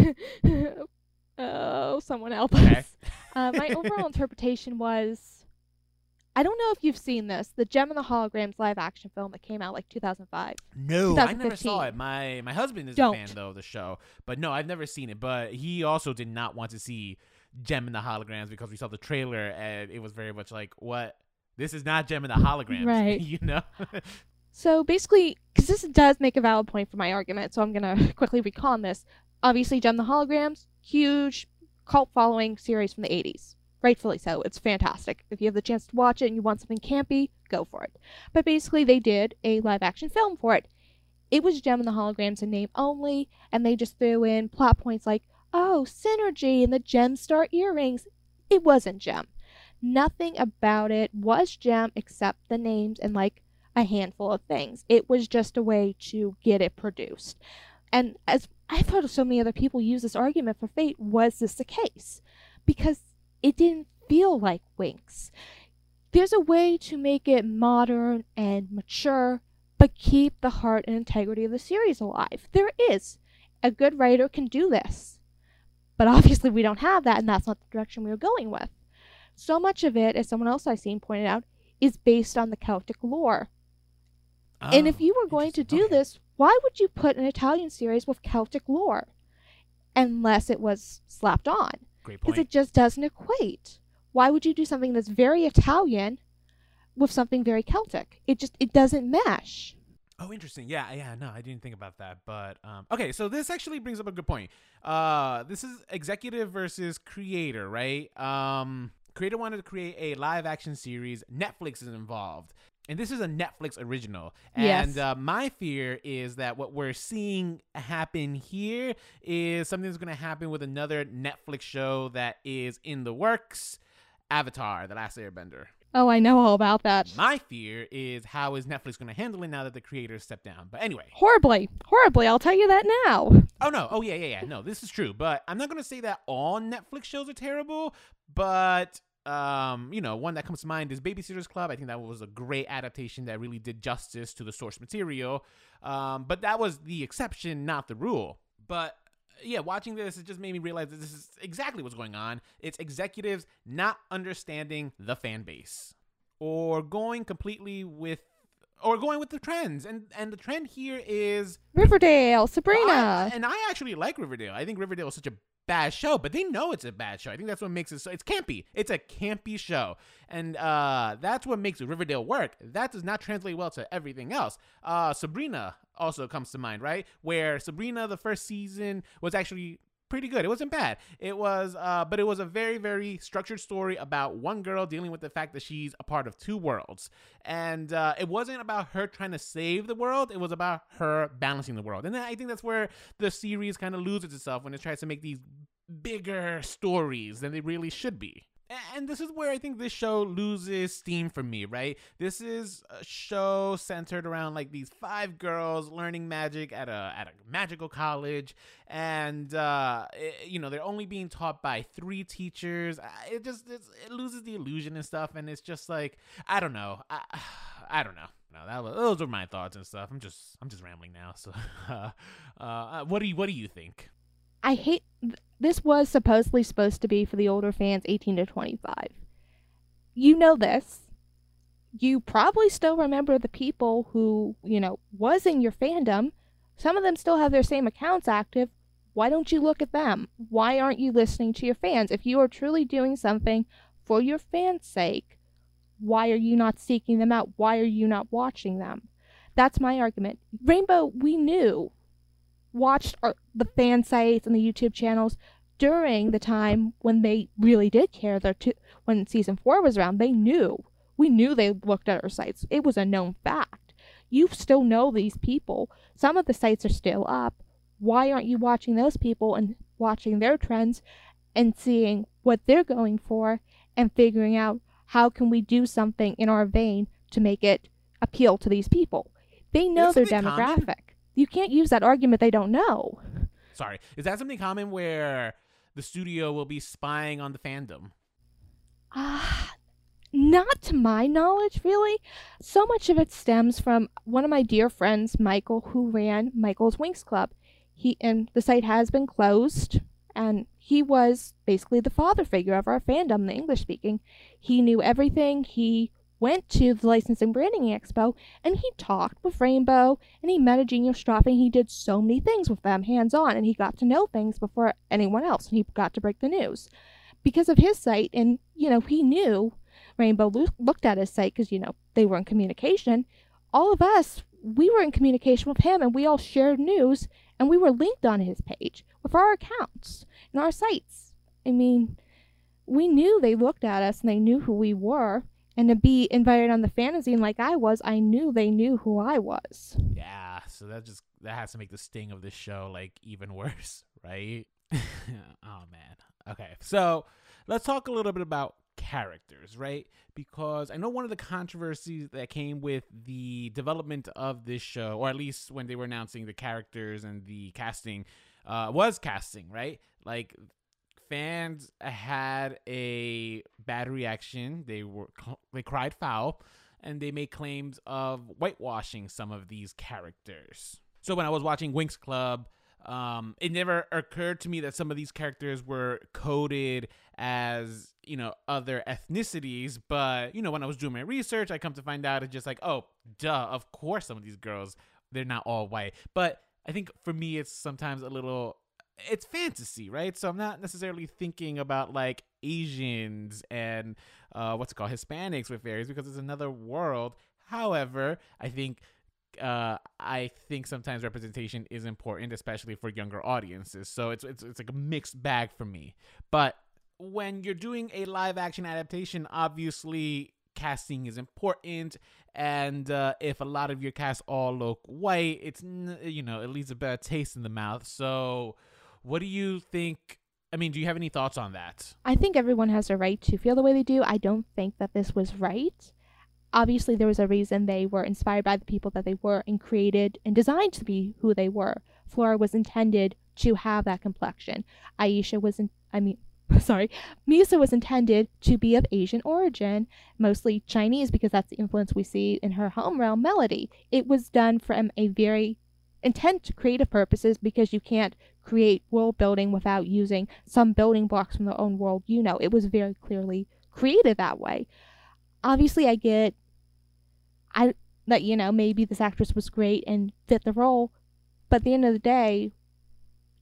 oh, someone help us. Okay. Uh, my overall interpretation was, I don't know if you've seen this, the Gem and the Holograms live action film that came out like two thousand five. No, I never saw it. My my husband is Don't. a fan though of the show, but no, I've never seen it. But he also did not want to see Gem and the Holograms because we saw the trailer and it was very much like, what? This is not Gem and the Holograms, Right. You know? So basically, because this does make a valid point for my argument, so I'm going to quickly recon this. Obviously, Gem and the Holograms, huge cult following series from the eighties. Rightfully so. It's fantastic. If you have the chance to watch it and you want something campy, go for it. But basically, they did a live action film for it. It was Gem and the Holograms in name only, and they just threw in plot points like, oh, synergy and the Gem Star earrings. It wasn't Gem. Nothing about it was Gem except the names and like a handful of things. It was just a way to get it produced. And as I've heard so many other people use this argument for Fate, was this the case? Because it didn't feel like Winx. There's a way to make it modern and mature, but keep the heart and integrity of the series alive. There is. A good writer can do this. But obviously we don't have that, and that's not the direction we were going with. So much of it, as someone else I've seen pointed out, is based on the Celtic lore. Oh, and if you were going to do okay. this, why would you put an Italian series with Celtic lore? Unless it was slapped on. Great Because point. it just doesn't equate. Why would you do something that's very Italian with something very Celtic? It just, it doesn't mesh. Oh, interesting. Yeah, yeah, no, I didn't think about that. But, um, okay, so this actually brings up a good point. Uh, this is executive versus creator, right? Um, creator wanted to create a live action series. Netflix is involved. And this is a Netflix original. Yes. And uh, my fear is that what we're seeing happen here is something that's going to happen with another Netflix show that is in the works, Avatar, The Last Airbender. Oh, I know all about that. My fear is how is Netflix going to handle it now that the creators step down. But anyway. Horribly. Horribly. I'll tell you that now. Oh, no. Oh, yeah, yeah, yeah. No, this is true. But I'm not going to say that all Netflix shows are terrible. But, um, you know, one that comes to mind is Babysitter's Club. I think that was a great adaptation that really did justice to the source material. Um, but that was the exception, not the rule. But yeah, watching this, it just made me realize that this is exactly what's going on. It's executives not understanding the fan base or going completely with or going with the trends. And and the trend here is Riverdale, Sabrina. I, and I actually like Riverdale. I think Riverdale is such a bad show, but they know it's a bad show. I think that's what makes it so, it's campy. It's a campy show. And uh, that's what makes Riverdale work. That does not translate well to everything else. Uh, Sabrina also comes to mind, right? Where Sabrina, the first season, was actually pretty good. It wasn't bad. It was, uh, but it was a very, very structured story about one girl dealing with the fact that she's a part of two worlds. And uh, it wasn't about her trying to save the world. It was about her balancing the world. And I think that's where the series kind of loses itself when it tries to make these bigger stories than they really should be. And this is where I think this show loses steam for me, right? This is a show centered around like these five girls learning magic at a at a magical college, and uh, it, you know they're only being taught by three teachers. It just it's, it loses the illusion and stuff, and it's just like I don't know, I I don't know. No, that was, those were my thoughts and stuff. I'm just I'm just rambling now. So, uh, uh, what do you what do you think? I hate this was supposedly supposed to be for the older fans eighteen to twenty-five. You know this. You probably still remember the people who, you know, was in your fandom. Some of them still have their same accounts active. Why don't you look at them? Why aren't you listening to your fans? If you are truly doing something for your fans' sake, why are you not seeking them out? Why are you not watching them? That's my argument. Rainbow, we knew. Watched our, the fan sites and the YouTube channels during the time when they really did care. Their two, when season four was around, they knew. We knew they looked at our sites. It was a known fact. You still know these people. Some of the sites are still up. Why aren't you watching those people and watching their trends and seeing what they're going for and figuring out how can we do something in our vein to make it appeal to these people? They know their demographic. Common? You can't use that argument they don't know. Sorry. Is that something common where the studio will be spying on the fandom? Ah, uh, not to my knowledge, really. So much of it stems from one of my dear friends, Michael, who ran Michael's Winx Club. He and the site has been closed, and he was basically the father figure of our fandom, the English speaking. He knew everything. He went to the Licensing Branding Expo, and he talked with Rainbow, and he met a Genius Strophe, and he did so many things with them hands-on, and he got to know things before anyone else, and he got to break the news. Because of his site, and, you know, he knew Rainbow lo- looked at his site because, you know, they were in communication. All of us, we were in communication with him, and we all shared news, and we were linked on his page with our accounts and our sites. I mean, we knew they looked at us, and they knew who we were. And to be invited on the fanzine like I was, I knew they knew who I was. Yeah, so that just that has to make the sting of this show like even worse, right? Oh man. Okay, so let's talk a little bit about characters, right? Because I know one of the controversies that came with the development of this show, or at least when they were announcing the characters and the casting, uh, was casting, right? Like, fans had a bad reaction. They were they cried foul, and they made claims of whitewashing some of these characters. So when I was watching Winx Club, um, it never occurred to me that some of these characters were coded as, you know, other ethnicities. But, you know, when I was doing my research, I come to find out it's just like, oh, duh, of course some of these girls, they're not all white. But I think for me, it's sometimes a little... it's fantasy, right? So I'm not necessarily thinking about like Asians and uh, what's it called, Hispanics with fairies, because it's another world. However, I think uh, I think sometimes representation is important, especially for younger audiences. So it's it's it's like a mixed bag for me. But when you're doing a live action adaptation, obviously casting is important, and uh, if a lot of your cast all look white, it's, you know, it leaves a bad taste in the mouth. So what do you think? I mean, do you have any thoughts on that? I think everyone has a right to feel the way they do. I don't think that this was right. Obviously, there was a reason they were inspired by the people that they were and created and designed to be who they were. Flora was intended to have that complexion. Aisha was, in, I mean, sorry, Misa was intended to be of Asian origin, mostly Chinese, because that's the influence we see in her home realm, Melody. It was done from a very intent creative purposes, because you can't create world building without using some building blocks from their own world. You know, it was very clearly created that way. Obviously, I get I that, you know, maybe this actress was great and fit the role, but at the end of the day,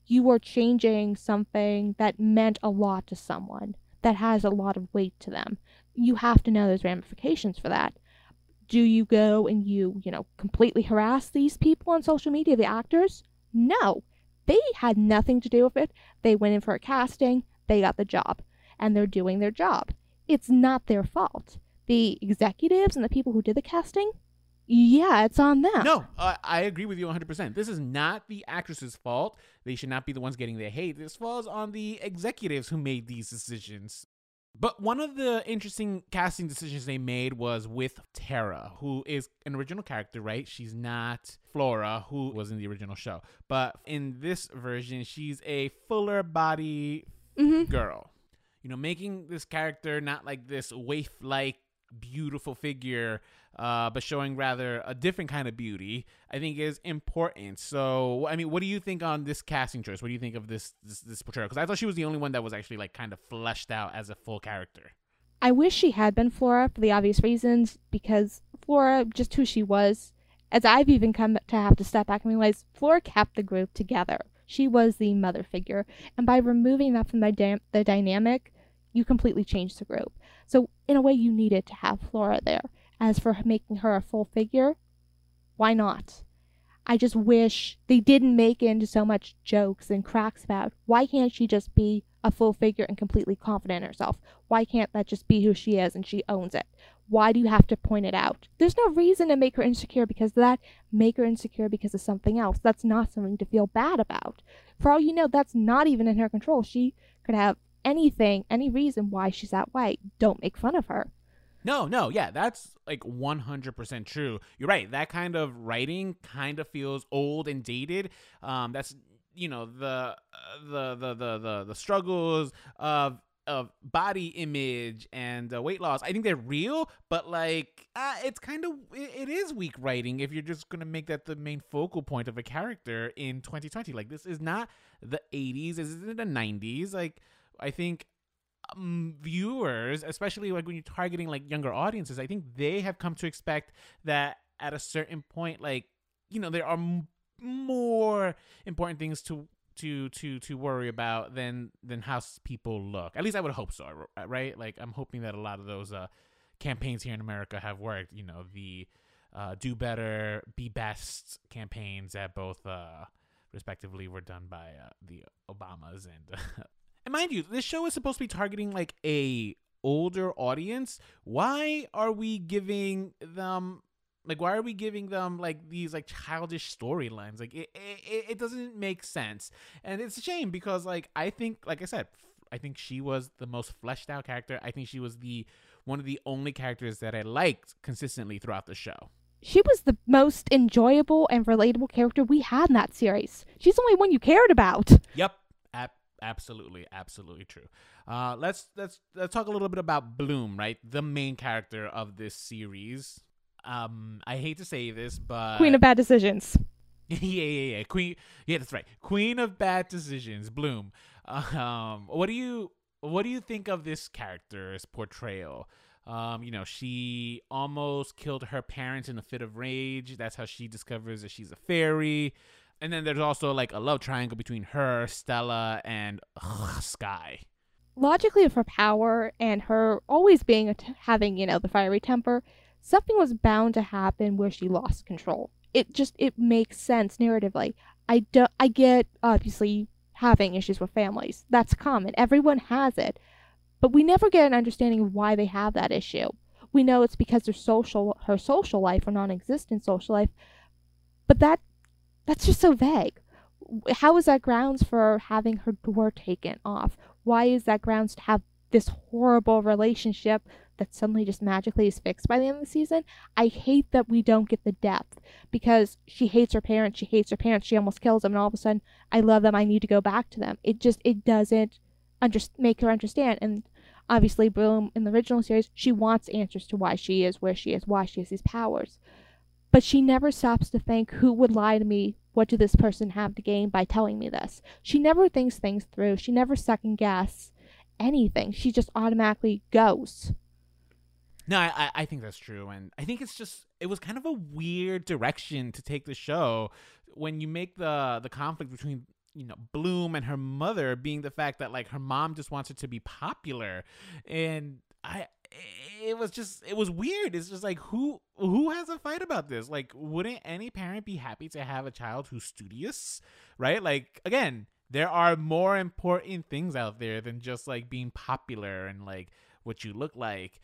you are changing something that meant a lot to someone, that has a lot of weight to them. You have to know there's ramifications for that. Do you go and you, you know, completely harass these people on social media, the actors? No. They had nothing to do with it. They went in for a casting, they got the job, and they're doing their job. It's not their fault. The executives and the people who did the casting, yeah, it's on them. No, uh, I agree with you one hundred percent. This is not the actress's fault. They should not be the ones getting the hate. This falls on the executives who made these decisions. But one of the interesting casting decisions they made was with Tara, who is an original character, right? She's not Flora, who was in the original show. But in this version, she's a fuller body Mm-hmm. girl. You know, making this character not like this waif-like beautiful figure, uh, but showing rather a different kind of beauty, I think is important. So, I mean, what do you think on this casting choice? What do you think of this this, this portrayal? Because I thought she was the only one that was actually like kind of fleshed out as a full character. I wish she had been Flora for the obvious reasons, because Flora, just who she was, as I've even come to have to step back and realize, Flora kept the group together. She was the mother figure. And by removing that from the, dy- the dynamic, you completely changed the group. So in a way, you needed to have Flora there. As for making her a full figure, why not? I just wish they didn't make into so much jokes and cracks about, why can't she just be a full figure and completely confident in herself? Why can't that just be who she is and she owns it? Why do you have to point it out? There's no reason to make her insecure because of that. Make her insecure because of something else. That's not something to feel bad about. For all you know, that's not even in her control. She could have anything, any reason why she's that way. Don't make fun of her. No, no, yeah, that's like one hundred percent true. You're right. That kind of writing kind of feels old and dated. Um, that's, you know, the, uh, the, the, the, the, the struggles of, of body image and uh, weight loss. I think they're real, but like, uh, it's kind of, it, it is weak writing if you're just going to make that the main focal point of a character in twenty twenty. Like, this is not the eighties. This isn't the nineties. Like, I think Um, viewers, especially like when you're targeting like younger audiences, I think they have come to expect that at a certain point, like, you know, there are m- more important things to to to to worry about than than how people look. At least I would hope so, right? Like, I'm hoping that a lot of those uh campaigns here in America have worked. You know, the uh do better, be best campaigns that both uh respectively were done by uh, the Obamas and uh, and mind you, this show is supposed to be targeting like a older audience. Why are we giving them like why are we giving them like these like childish storylines? Like it, it it doesn't make sense. And it's a shame because like I think like I said, I think she was the most fleshed out character. I think she was the one of the only characters that I liked consistently throughout the show. She was the most enjoyable and relatable character we had in that series. She's the only one you cared about. Yep. Ap- absolutely, absolutely true. Uh, let's let's let's talk a little bit about Bloom, right? The main character of this series. Um, I hate to say this, but Queen of Bad Decisions. yeah, yeah, yeah. Queen. Yeah, that's right. Queen of Bad Decisions, Bloom. Um, what do you what do you think of this character's portrayal? Um, you know, she almost killed her parents in a fit of rage. That's how she discovers that she's a fairy. And then there's also like a love triangle between her, Stella, and ugh, Sky. Logically, of her power and her always being a t- having, you know, the fiery temper, something was bound to happen where she lost control. It just it makes sense narratively. I do, I get obviously having issues with families. That's common. Everyone has it. But we never get an understanding of why they have that issue. We know it's because their social, her social life or non-existent social life, but that that's just so vague. How is that grounds for having her door taken off? Why is that grounds to have this horrible relationship that suddenly just magically is fixed by the end of the season? I hate that we don't get the depth because she hates her parents, she hates her parents, she almost kills them, and all of a sudden, I love them, I need to go back to them. It just, it doesn't under- make her understand. And obviously, Bloom in the original series, she wants answers to why she is where she is, why she has these powers. But she never stops to think, who would lie to me? What do this person have to gain by telling me this? She never thinks things through. She never second guess anything. She just automatically goes. No, I, I think that's true. And I think it's just, it was kind of a weird direction to take the show when you make the, the conflict between you know, Bloom and her mother being the fact that like her mom just wants her to be popular. And I it was just it was weird. It's just like who who has a fight about this? Like, wouldn't any parent be happy to have a child who's studious, right? Like, again, there are more important things out there than just like being popular and like what you look like.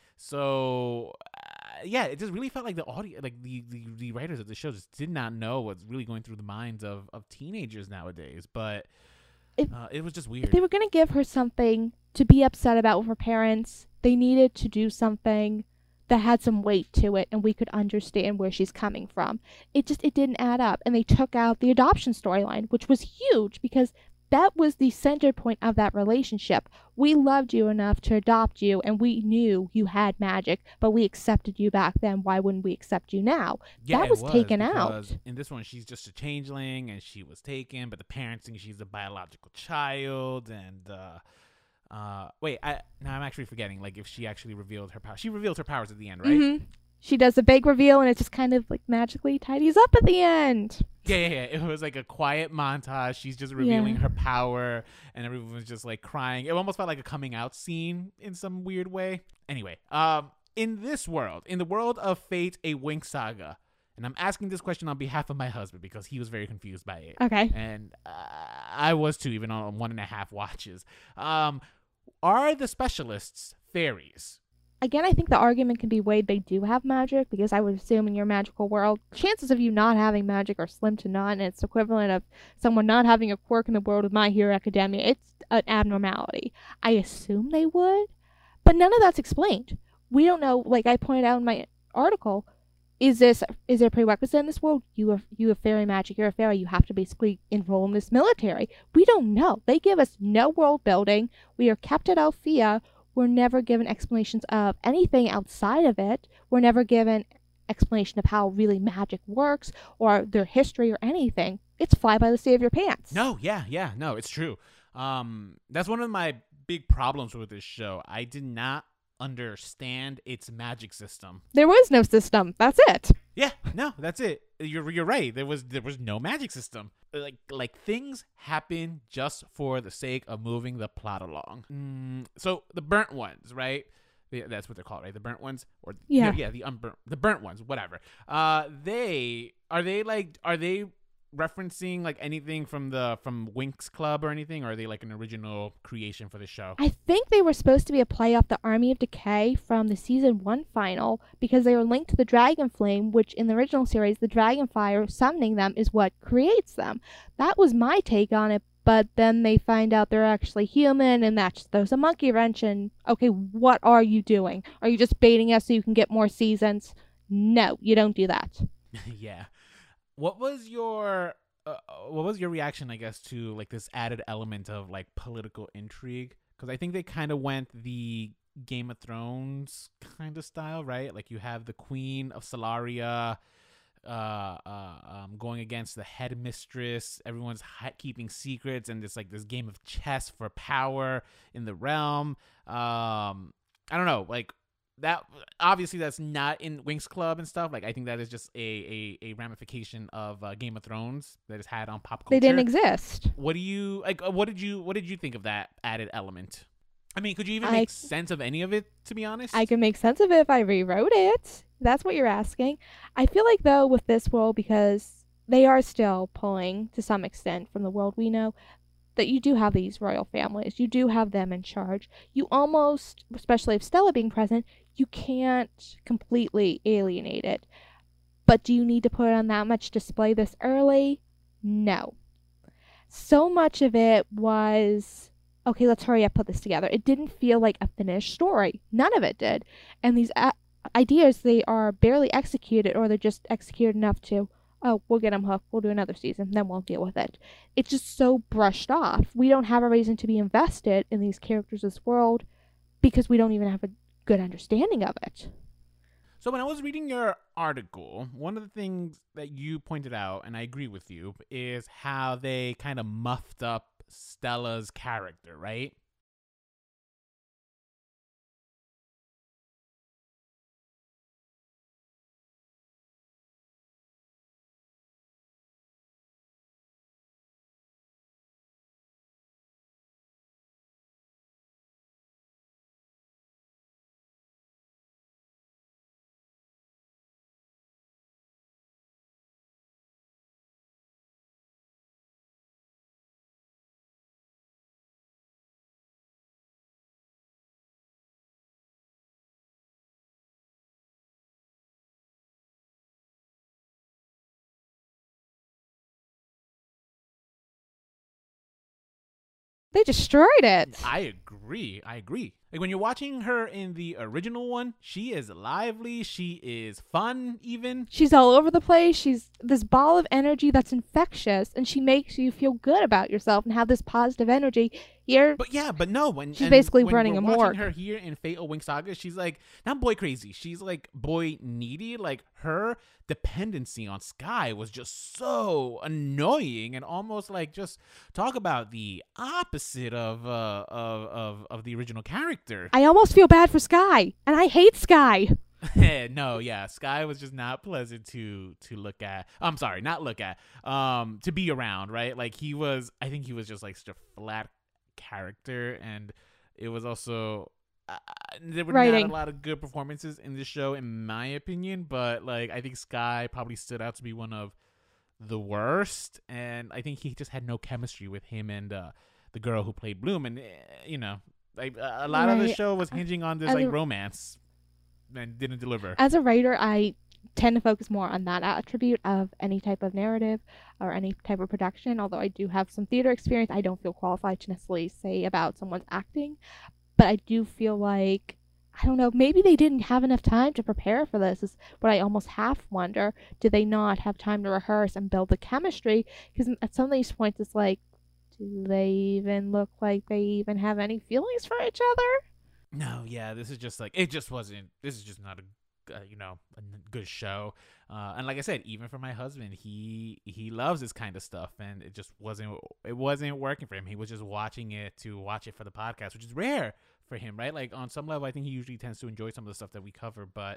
So uh, yeah, it just really felt like the audio, like the, the the writers of the show just did not know what's really going through the minds of of teenagers nowadays. But If, uh, it was just if weird. they were going to give her something to be upset about with her parents, they needed to do something that had some weight to it and we could understand where she's coming from. It just it didn't add up, and they took out the adoption storyline, which was huge because that was the center point of that relationship. We loved you enough to adopt you, and we knew you had magic, but we accepted you back then. Why wouldn't we accept you now? Yeah, That it was was taken because out. in this one she's just a changeling and she was taken, but the parents think she's a biological child. And uh, uh, wait, I now I'm actually forgetting. Like if she actually revealed her power, she revealed her powers at the end, right? Mm-hmm. She does a big reveal, and it just kind of like magically tidies up at the end. Yeah, yeah, yeah. It was like a quiet montage. She's just revealing Yeah. her power, and everyone was just like crying. It almost felt like a coming out scene in some weird way. Anyway, um, in this world, in the world of Fate, a Winx Saga, and I'm asking this question on behalf of my husband because he was very confused by it, Okay. and uh, I was too, even on one and a half watches. Um, are the specialists fairies? Again, I think the argument can be weighed. They do have magic because I would assume in your magical world, chances of you not having magic are slim to none. And it's equivalent of someone not having a quirk in the world of My Hero Academia. It's an abnormality. I assume they would, but none of that's explained. We don't know. Like I pointed out in my article, is this is there a prerequisite in this world? You have you have fairy magic. You're a fairy. You have to basically enroll in this military. We don't know. They give us no world building. We are kept at Althea. We're never given explanations of anything outside of it. We're never given explanation of how really magic works or their history or anything. It's fly by the seat of your pants. No, yeah, yeah, no, it's true. Um, that's one of my big problems with this show. I did not understand its magic system. There was no system. That's it. Yeah, no, that's it. You're you're right. There was there was no magic system. Like like things happen just for the sake of moving the plot along. Mm, so the burnt ones, right? The, that's what they're called, right? The burnt ones, or Yeah. no, yeah, the unburnt, the burnt ones, whatever. Uh, they are they like are they referencing like anything from the from Winx Club or anything, or are they like an original creation for the show? I think they were supposed to be a play off the Army of Decay from the season one final because they were linked to the Dragon Flame, which in the original series, the Dragon Fire summoning them is what creates them. That was my take on it, but then they find out they're actually human and that just throws a monkey wrench and, okay, what are you doing? Are you just baiting us so you can get more seasons? No, you don't do that. Yeah. What was your uh, what was your reaction, I guess, to like this added element of like political intrigue? Because I think they kind of went the Game of Thrones kind of style, right? Like you have the Queen of Solaria uh, uh, um, going against the headmistress. Everyone's hi- keeping secrets, and it's like this game of chess for power in the realm. Um, I don't know, like that. Obviously, that's not in Winx Club and stuff. Like I think that is just a a, a ramification of uh, Game of Thrones that is had on pop culture. They didn't exist. What do you like? uh, What did you What did you think of that added element? I mean, could you even I- make sense of any of it? To be honest, I can make sense of it if I rewrote it. That's what you're asking. I feel like, though, with this world, because they are still pulling to some extent from the world we know, that you do have these royal families. You do have them in charge. You almost, especially if Stella being present, you can't completely alienate it. But do you need to put on that much display this early? No. So much of it was, okay, let's hurry up, put this together. It didn't feel like a finished story. None of it did. And these a- ideas, they are barely executed, or they're just executed enough to, oh, we'll get them hooked, we'll do another season, then we'll deal with it. It's just so brushed off. We don't have a reason to be invested in these characters, this world, because we don't even have a good understanding of it. So when I was reading your article, one of the things that you pointed out, and I agree with you, is how they kind of muffed up Stella's character, right? They destroyed it. I agree. I agree. Like when you're watching her in the original one, she is lively. She is fun, even. She's all over the place. She's this ball of energy that's infectious, and she makes you feel good about yourself and have this positive energy. Here, But yeah, but no, when she's and basically when running we're a watching morgue. her here in Fatal Wing Saga, she's like not boy crazy. She's like boy needy. Like her dependency on Sky was just so annoying and almost like just talk about the opposite of uh of of, of the original character. I almost feel bad for Sky, and I hate Sky. No, yeah, Sky was just not pleasant to to look at. I'm sorry, not look at. Um, to be around, right? Like he was. I think he was just like such a flat character, and it was also uh, there were Writing. not a lot of good performances in this show, in my opinion. But like, I think Sky probably stood out to be one of the worst, and I think he just had no chemistry with him and uh, the girl who played Bloom, and uh, you know, like a lot of the Right. show was hinging on this As like a- romance, and didn't deliver. As a writer, I tend to focus more on that attribute of any type of narrative or any type of production. Although I do have some theater experience, I don't feel qualified to necessarily say about someone's acting. But I do feel like, I don't know, maybe they didn't have enough time to prepare for this, is what I almost half wonder. Did they not have time to rehearse and build the chemistry? Because at some of these points, it's like, do they even look like they even have any feelings for each other? No, yeah, this is just like it just wasn't. This is just not a uh, you know a n- good show. Uh, and like I said, even for my husband, he he loves this kind of stuff, and it just wasn't it wasn't working for him. He was just watching it to watch it for the podcast, which is rare for him, right? Like on some level, I think he usually tends to enjoy some of the stuff that we cover. But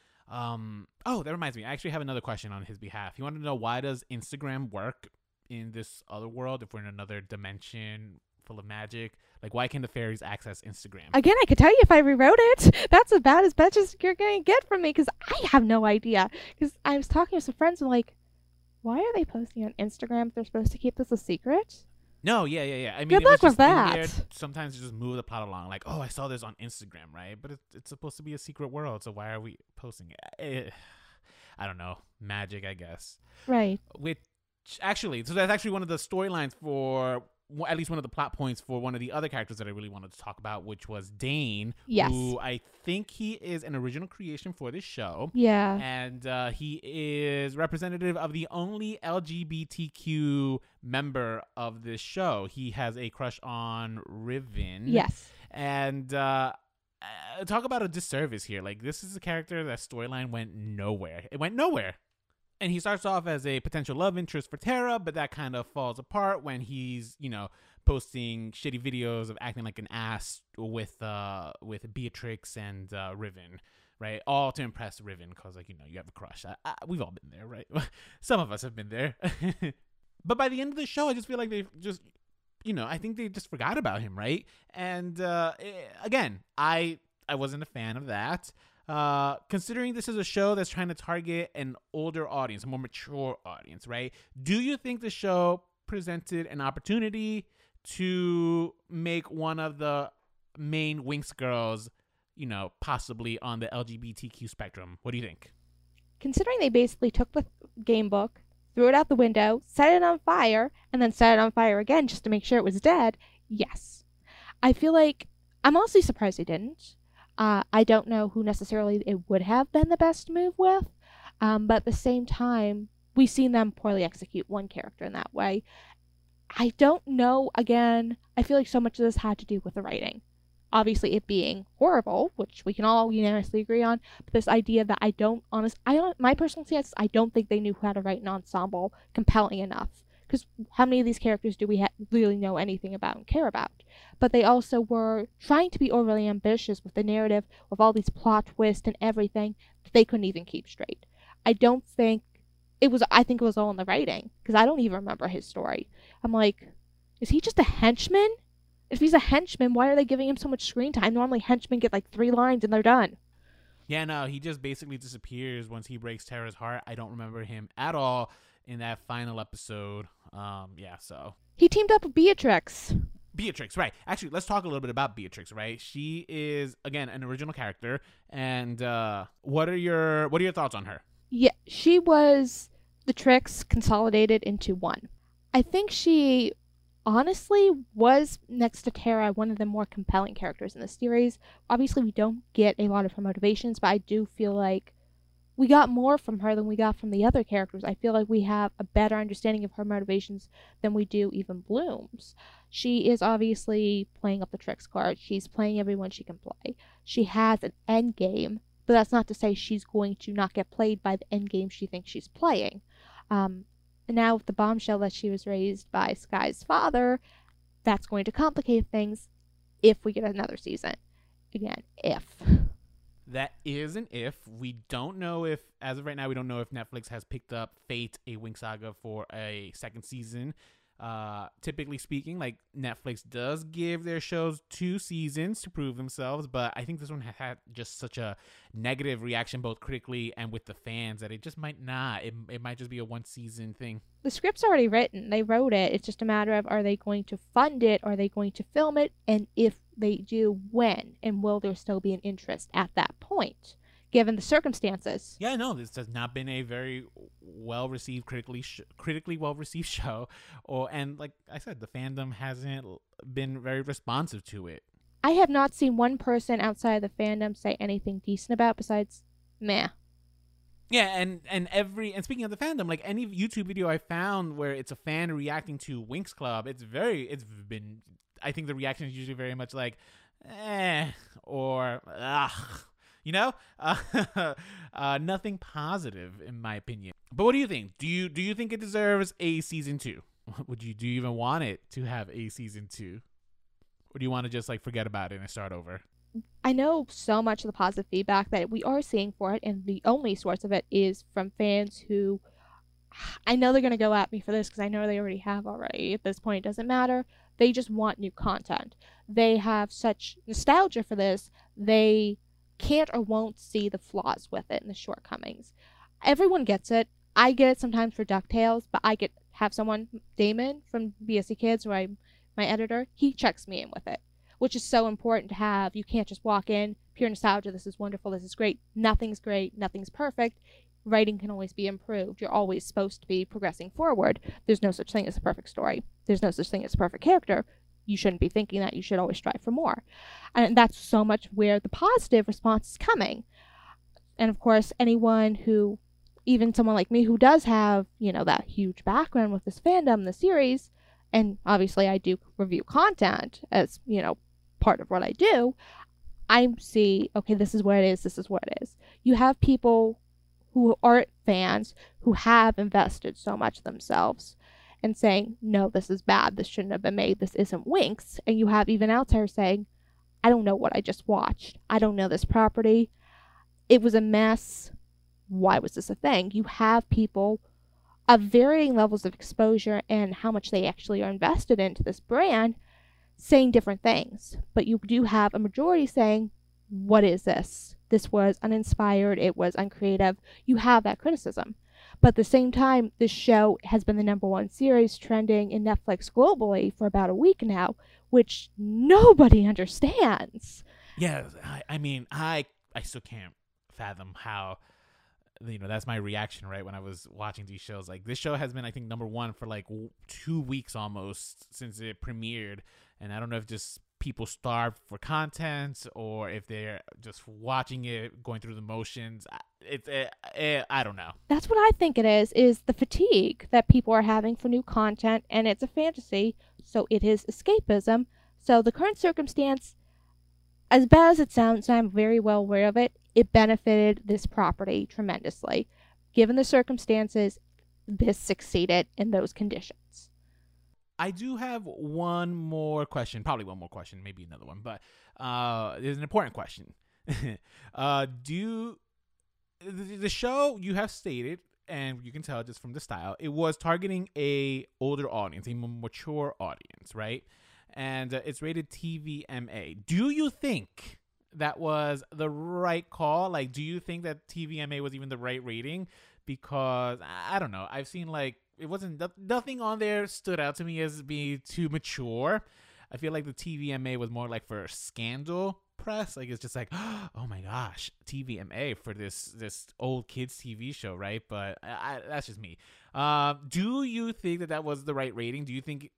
um, oh, that reminds me, I actually have another question on his behalf. He wanted to know, why does Instagram work in this other world if we're in another dimension full of magic? Like, why can the fairies access Instagram? Again, I could tell you if I rewrote it. That's about as much as you're going to get from me, because I have no idea. Because I was talking to some friends and like, why are they posting on Instagram if they're supposed to keep this a secret? No, yeah, yeah, yeah. I mean, Good it was luck with just in there that. sometimes to just move the plot along. Like, oh, I saw this on Instagram, right? But it's, it's supposed to be a secret world, so why are we posting it? Eh, I don't know. Magic, I guess. Right. Which, actually, so that's actually one of the storylines for, well, at least one of the plot points for one of the other characters that I really wanted to talk about, which was Dane. Yes. Who I think he is an original creation for this show. Yeah. And uh, he is representative of the only L G B T Q member of this show. He has a crush on Riven. Yes. And uh, uh, talk about a disservice here. Like, this is a character that storyline went nowhere. It went nowhere. And he starts off as a potential love interest for Tara, but that kind of falls apart when he's, you know, posting shitty videos of acting like an ass with uh with Beatrix and uh, Riven, right? All to impress Riven because, like, you know, you have a crush. I, I, we've all been there, right? Some of us have been there. But by the end of the show, I just feel like they just, you know, I think they just forgot about him, right? And uh, eh, again, I I wasn't a fan of that. Uh, considering this is a show that's trying to target an older audience, a more mature audience, right? Do you think the show presented an opportunity to make one of the main Winx girls, you know, possibly on the L G B T Q spectrum? What do you think? Considering they basically took the game book, threw it out the window, set it on fire, and then set it on fire again just to make sure it was dead, yes. I feel like, I'm honestly surprised they didn't. Uh, I don't know who necessarily it would have been the best move with, um, but at the same time, we've seen them poorly execute one character in that way. I don't know, again, I feel like so much of this had to do with the writing. Obviously, it being horrible, which we can all unanimously agree on, but this idea that I don't, honest, I don't, my personal stance is I don't think they knew how to write an ensemble compelling enough. Because how many of these characters do we ha- really know anything about and care about? But they also were trying to be overly ambitious with the narrative, with all these plot twists and everything that they couldn't even keep straight. I don't think it was, I think it was all in the writing, because I don't even remember his story. I'm like, is he just a henchman? If he's a henchman, why are they giving him so much screen time? Normally henchmen get like three lines and they're done. Yeah, no, he just basically disappears once he breaks Tara's heart. I don't remember him at all in that final episode. Um, yeah, so. He teamed up with Beatrix. Beatrix, right. Actually, let's talk a little bit about Beatrix, right? She is, again, an original character. And uh, what are your what are your thoughts on her? Yeah, she was the tricks consolidated into one. I think she honestly was, next to Tara, one of the more compelling characters in the series. Obviously, we don't get a lot of her motivations, but I do feel like we got more from her than we got from the other characters. I feel like we have a better understanding of her motivations than we do even Bloom's. She is obviously playing up the tricks card. She's playing everyone she can play. She has an end game, but that's not to say she's going to not get played by the end game she thinks she's playing. Um, and now with the bombshell that she was raised by Sky's father, that's going to complicate things if we get another season. Again, if. That is an if. We don't know if, as of right now, we don't know if Netflix has picked up Fate, a Wing Saga, for a second season. Uh, typically speaking, like, Netflix does give their shows two seasons to prove themselves, but I think this one has had just such a negative reaction, both critically and with the fans, that it just might not. It, it might just be a one season thing. The script's already written. They wrote it. It's just a matter of, are they going to fund it? Are they going to film it? And if they do, when? And will there still be an interest at that point, given the circumstances? Yeah, no, this has not been a very well received, critically sh- critically well received show, or and like I said, the fandom hasn't been very responsive to it. I have not seen one person outside the fandom say anything decent about besides meh. Yeah, and and every and speaking of the fandom, like any YouTube video I found where it's a fan reacting to Winx Club, it's very it's been I think the reaction is usually very much like eh or ugh. You know, uh, uh, nothing positive in my opinion. But what do you think? Do you do you think it deserves a season two? Would you do you even want it to have a season two, or do you want to just like forget about it and start over? I know so much of the positive feedback that we are seeing for it, and the only source of it is from fans who, I know they're going to go at me for this because I know they already have already. At this point, it doesn't matter. They just want new content. They have such nostalgia for this. They can't or won't see the flaws with it and the shortcomings. Everyone gets it. I get it sometimes for DuckTales, but I get have someone, Damon from B S C Kids, who I, my editor, he checks me in with it, which is so important to have. You can't just walk in, pure nostalgia, this is wonderful, this is great. Nothing's great, nothing's perfect. Writing can always be improved. You're always supposed to be progressing forward. There's no such thing as a perfect story. There's no such thing as a perfect character. You shouldn't be thinking that. You should always strive for more. And that's so much where the positive response is coming. And of course, anyone who, even someone like me who does have, you know, that huge background with this fandom, the series, and obviously I do review content as, you know, part of what I do, I see, okay, this is what it is, this is what it is. You have people who aren't fans who have invested so much themselves and saying, no, this is bad, this shouldn't have been made, this isn't Winx. And you have even outsiders saying, I don't know what I just watched. I don't know this property. It was a mess. Why was this a thing? You have people of varying levels of exposure and how much they actually are invested into this brand saying different things. But you do have a majority saying, what is this? This was uninspired. It was uncreative. You have that criticism. But at the same time, this show has been the number one series trending in Netflix globally for about a week now, which nobody understands. Yeah, I, I mean, I I still can't fathom how, you know, that's my reaction, right, when I was watching these shows. Like, this show has been, I think, number one for like two weeks almost since it premiered, and I don't know if just people starved for content or if they're just watching it, going through the motions. It's it, it, I don't know. That's what I think it is, is the fatigue that people are having for new content, and it's a fantasy, so it is escapism. So the current circumstance, as bad as it sounds, and I'm very well aware of it, it benefited this property tremendously. Given the circumstances, this succeeded in those conditions. I do have one more question, probably one more question, maybe another one, but uh, there's an important question. uh, do the, the show, you have stated, and you can tell just from the style, it was targeting a older audience, a more mature audience, right? And uh, it's rated T V M A. Do you think that was the right call? Like, do you think that T V M A was even the right rating? Because I don't know, I've seen like it wasn't nothing on there stood out to me as being too mature. I feel like the T V M A was more like for scandal press. Like, it's just like, oh my gosh, T V M A for this this old kids T V show, right? But I, I, that's just me. Uh, do you think that that was the right rating? Do you think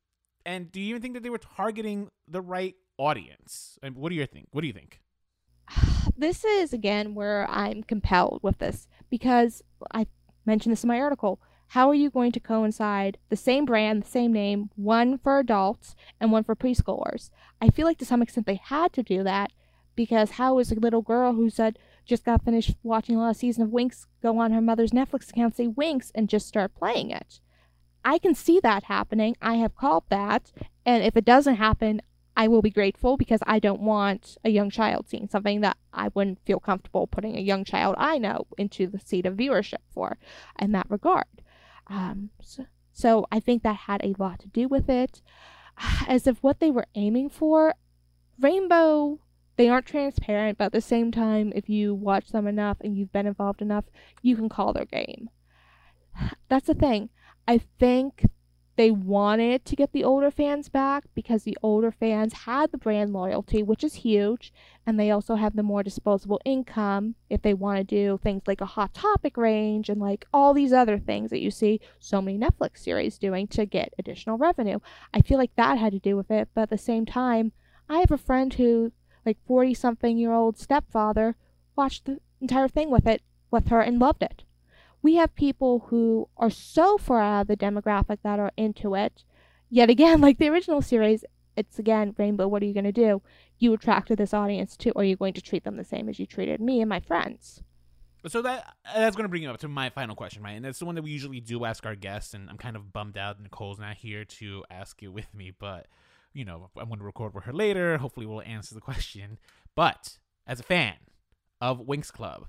And do you even think that they were targeting the right audience? And what do you think? What do you think? This is, again, where I'm compelled with this because I mentioned this in my article. How are you going to coincide the same brand, the same name, one for adults and one for preschoolers? I feel like to some extent they had to do that because how is a little girl who said just got finished watching a last season of Winx go on her mother's Netflix account, say Winx, and just start playing it? I can see that happening. I have called that. And if it doesn't happen, I will be grateful because I don't want a young child seeing something that I wouldn't feel comfortable putting a young child I know into the seat of viewership for in that regard. Um, so, so I think that had a lot to do with it. As if what they were aiming for, Rainbow, they aren't transparent, but at the same time, if you watch them enough and you've been involved enough, you can call their game. That's the thing. I think they wanted to get the older fans back because the older fans had the brand loyalty, which is huge, and they also have the more disposable income if they want to do things like a Hot Topic range and like all these other things that you see so many Netflix series doing to get additional revenue. I feel like that had to do with it, but at the same time, I have a friend who, like forty-something-year-old stepfather, watched the entire thing with it with her and loved it. We have people who are so far out of the demographic that are into it. Yet again, like the original series, it's again, Rainbow, what are you going to do? You attracted this audience too, or are you going to treat them the same as you treated me and my friends? So that that's going to bring you up to my final question, right? And that's the one that we usually do ask our guests, and I'm kind of bummed out Nicole's not here to ask it with me, but, you know, I'm going to record with her later. Hopefully we'll answer the question. But as a fan of Winx Club,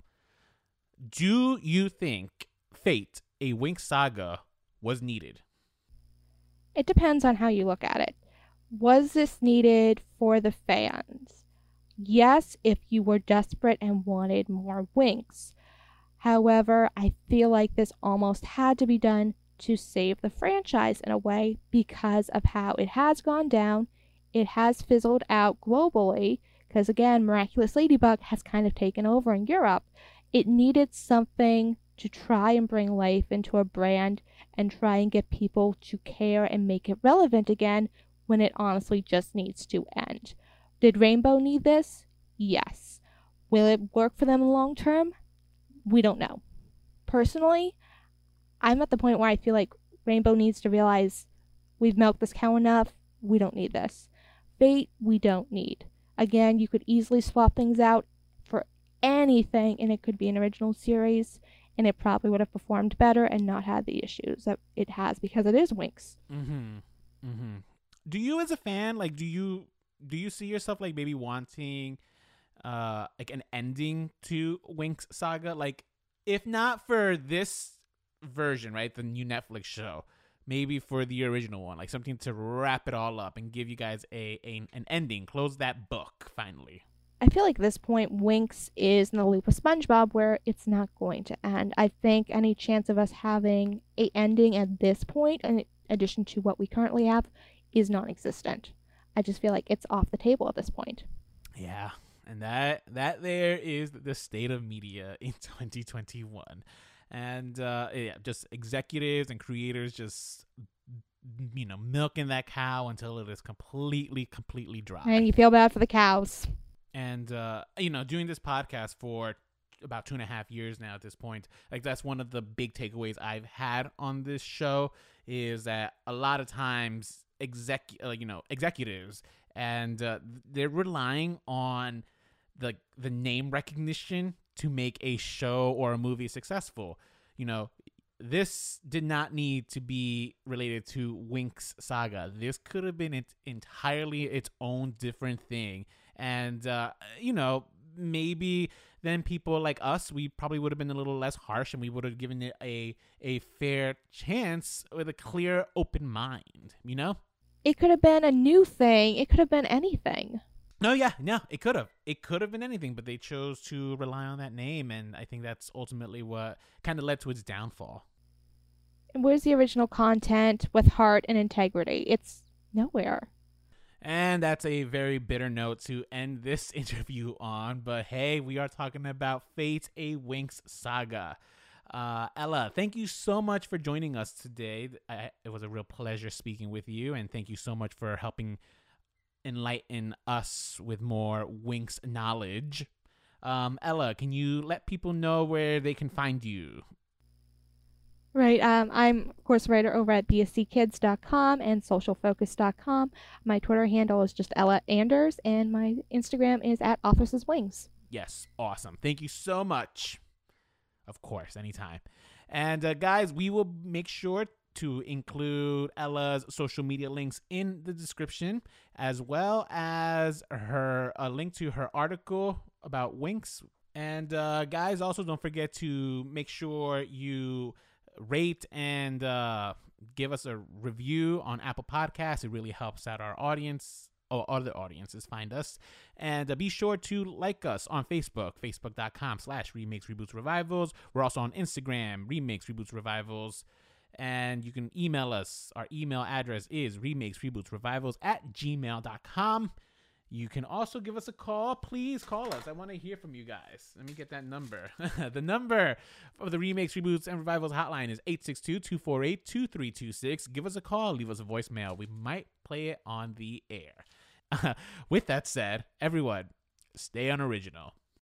do you think Fate, a Winx saga, was needed? It depends on how you look at it. Was this needed for the fans? Yes, if you were desperate and wanted more Winx. However, I feel like this almost had to be done to save the franchise in a way because of how it has gone down. It has fizzled out globally because, again, Miraculous Ladybug has kind of taken over in Europe. It needed something to try and bring life into a brand and try and get people to care and make it relevant again when it honestly just needs to end. Did Rainbow need this? Yes. Will it work for them long term? We don't know. Personally, I'm at the point where I feel like Rainbow needs to realize we've milked this cow enough. We don't need this. Fate, we don't need. Again, you could easily swap things out for anything, and it could be an original series, and it probably would have performed better and not had the issues that it has because it is Winx. Mm-hmm. Mm-hmm. Do you, as a fan, like, do you do you see yourself like maybe wanting, uh, like an ending to Winx Saga? Like, if not for this version, right, the new Netflix show, maybe for the original one, like something to wrap it all up and give you guys a, a an ending, close that book finally. I feel like at this point, Winx is in the loop with SpongeBob where it's not going to end. I think any chance of us having a ending at this point, in addition to what we currently have, is non-existent. I just feel like it's off the table at this point. Yeah, and that that there is the state of media in twenty twenty-one. And uh, yeah, just executives and creators just, you know, milking that cow until it is completely, completely dry. And you feel bad for the cows. And, uh, you know, doing this podcast for about two and a half years now at this point, like that's one of the big takeaways I've had on this show is that a lot of times exec, uh, you know, executives and uh, they're relying on the the name recognition to make a show or a movie successful. You know, this did not need to be related to Winx Saga. This could have been it, entirely its own different thing. And, uh, you know, maybe then people like us, we probably would have been a little less harsh and we would have given it a, a fair chance with a clear, open mind, you know? It could have been a new thing. It could have been anything. No, yeah, no, it could have. It could have been anything, but they chose to rely on that name, and I think that's ultimately what kind of led to its downfall. And where's the original content with heart and integrity? It's nowhere. And that's a very bitter note to end this interview on. But hey, we are talking about Fate, a Winx Saga. Uh, Ella, thank you so much for joining us today. I, it was a real pleasure speaking with you, and thank you so much for helping enlighten us with more Winx knowledge. Um, Ella, can you let people know where they can find you? Right. Um, I'm, of course, a writer over at b s c kids dot com and social focus dot com. My Twitter handle is just Ella Anders, and my Instagram is at Office's Wings. Yes, awesome. Thank you so much. Of course, anytime. And uh, guys, we will make sure to include Ella's social media links in the description, as well as her a link to her article about Winx. And uh, guys, also don't forget to make sure you rate and uh, give us a review on Apple Podcasts. It really helps out our audience. Or other audiences find us. And uh, be sure to like us on Facebook, facebook.com slash remakes, reboots, revivals. We're also on Instagram, remakes, reboots, revivals. And you can email us. Our email address is remakes, reboots, revivals at gmail dot com. You can also give us a call. Please call us. I want to hear from you guys. Let me get that number. The number of the Remakes, Reboots, and Revivals hotline is eight six two, two four eight, two three two six. Give us a call. Leave us a voicemail. We might play it on the air. With that said, everyone, stay unoriginal.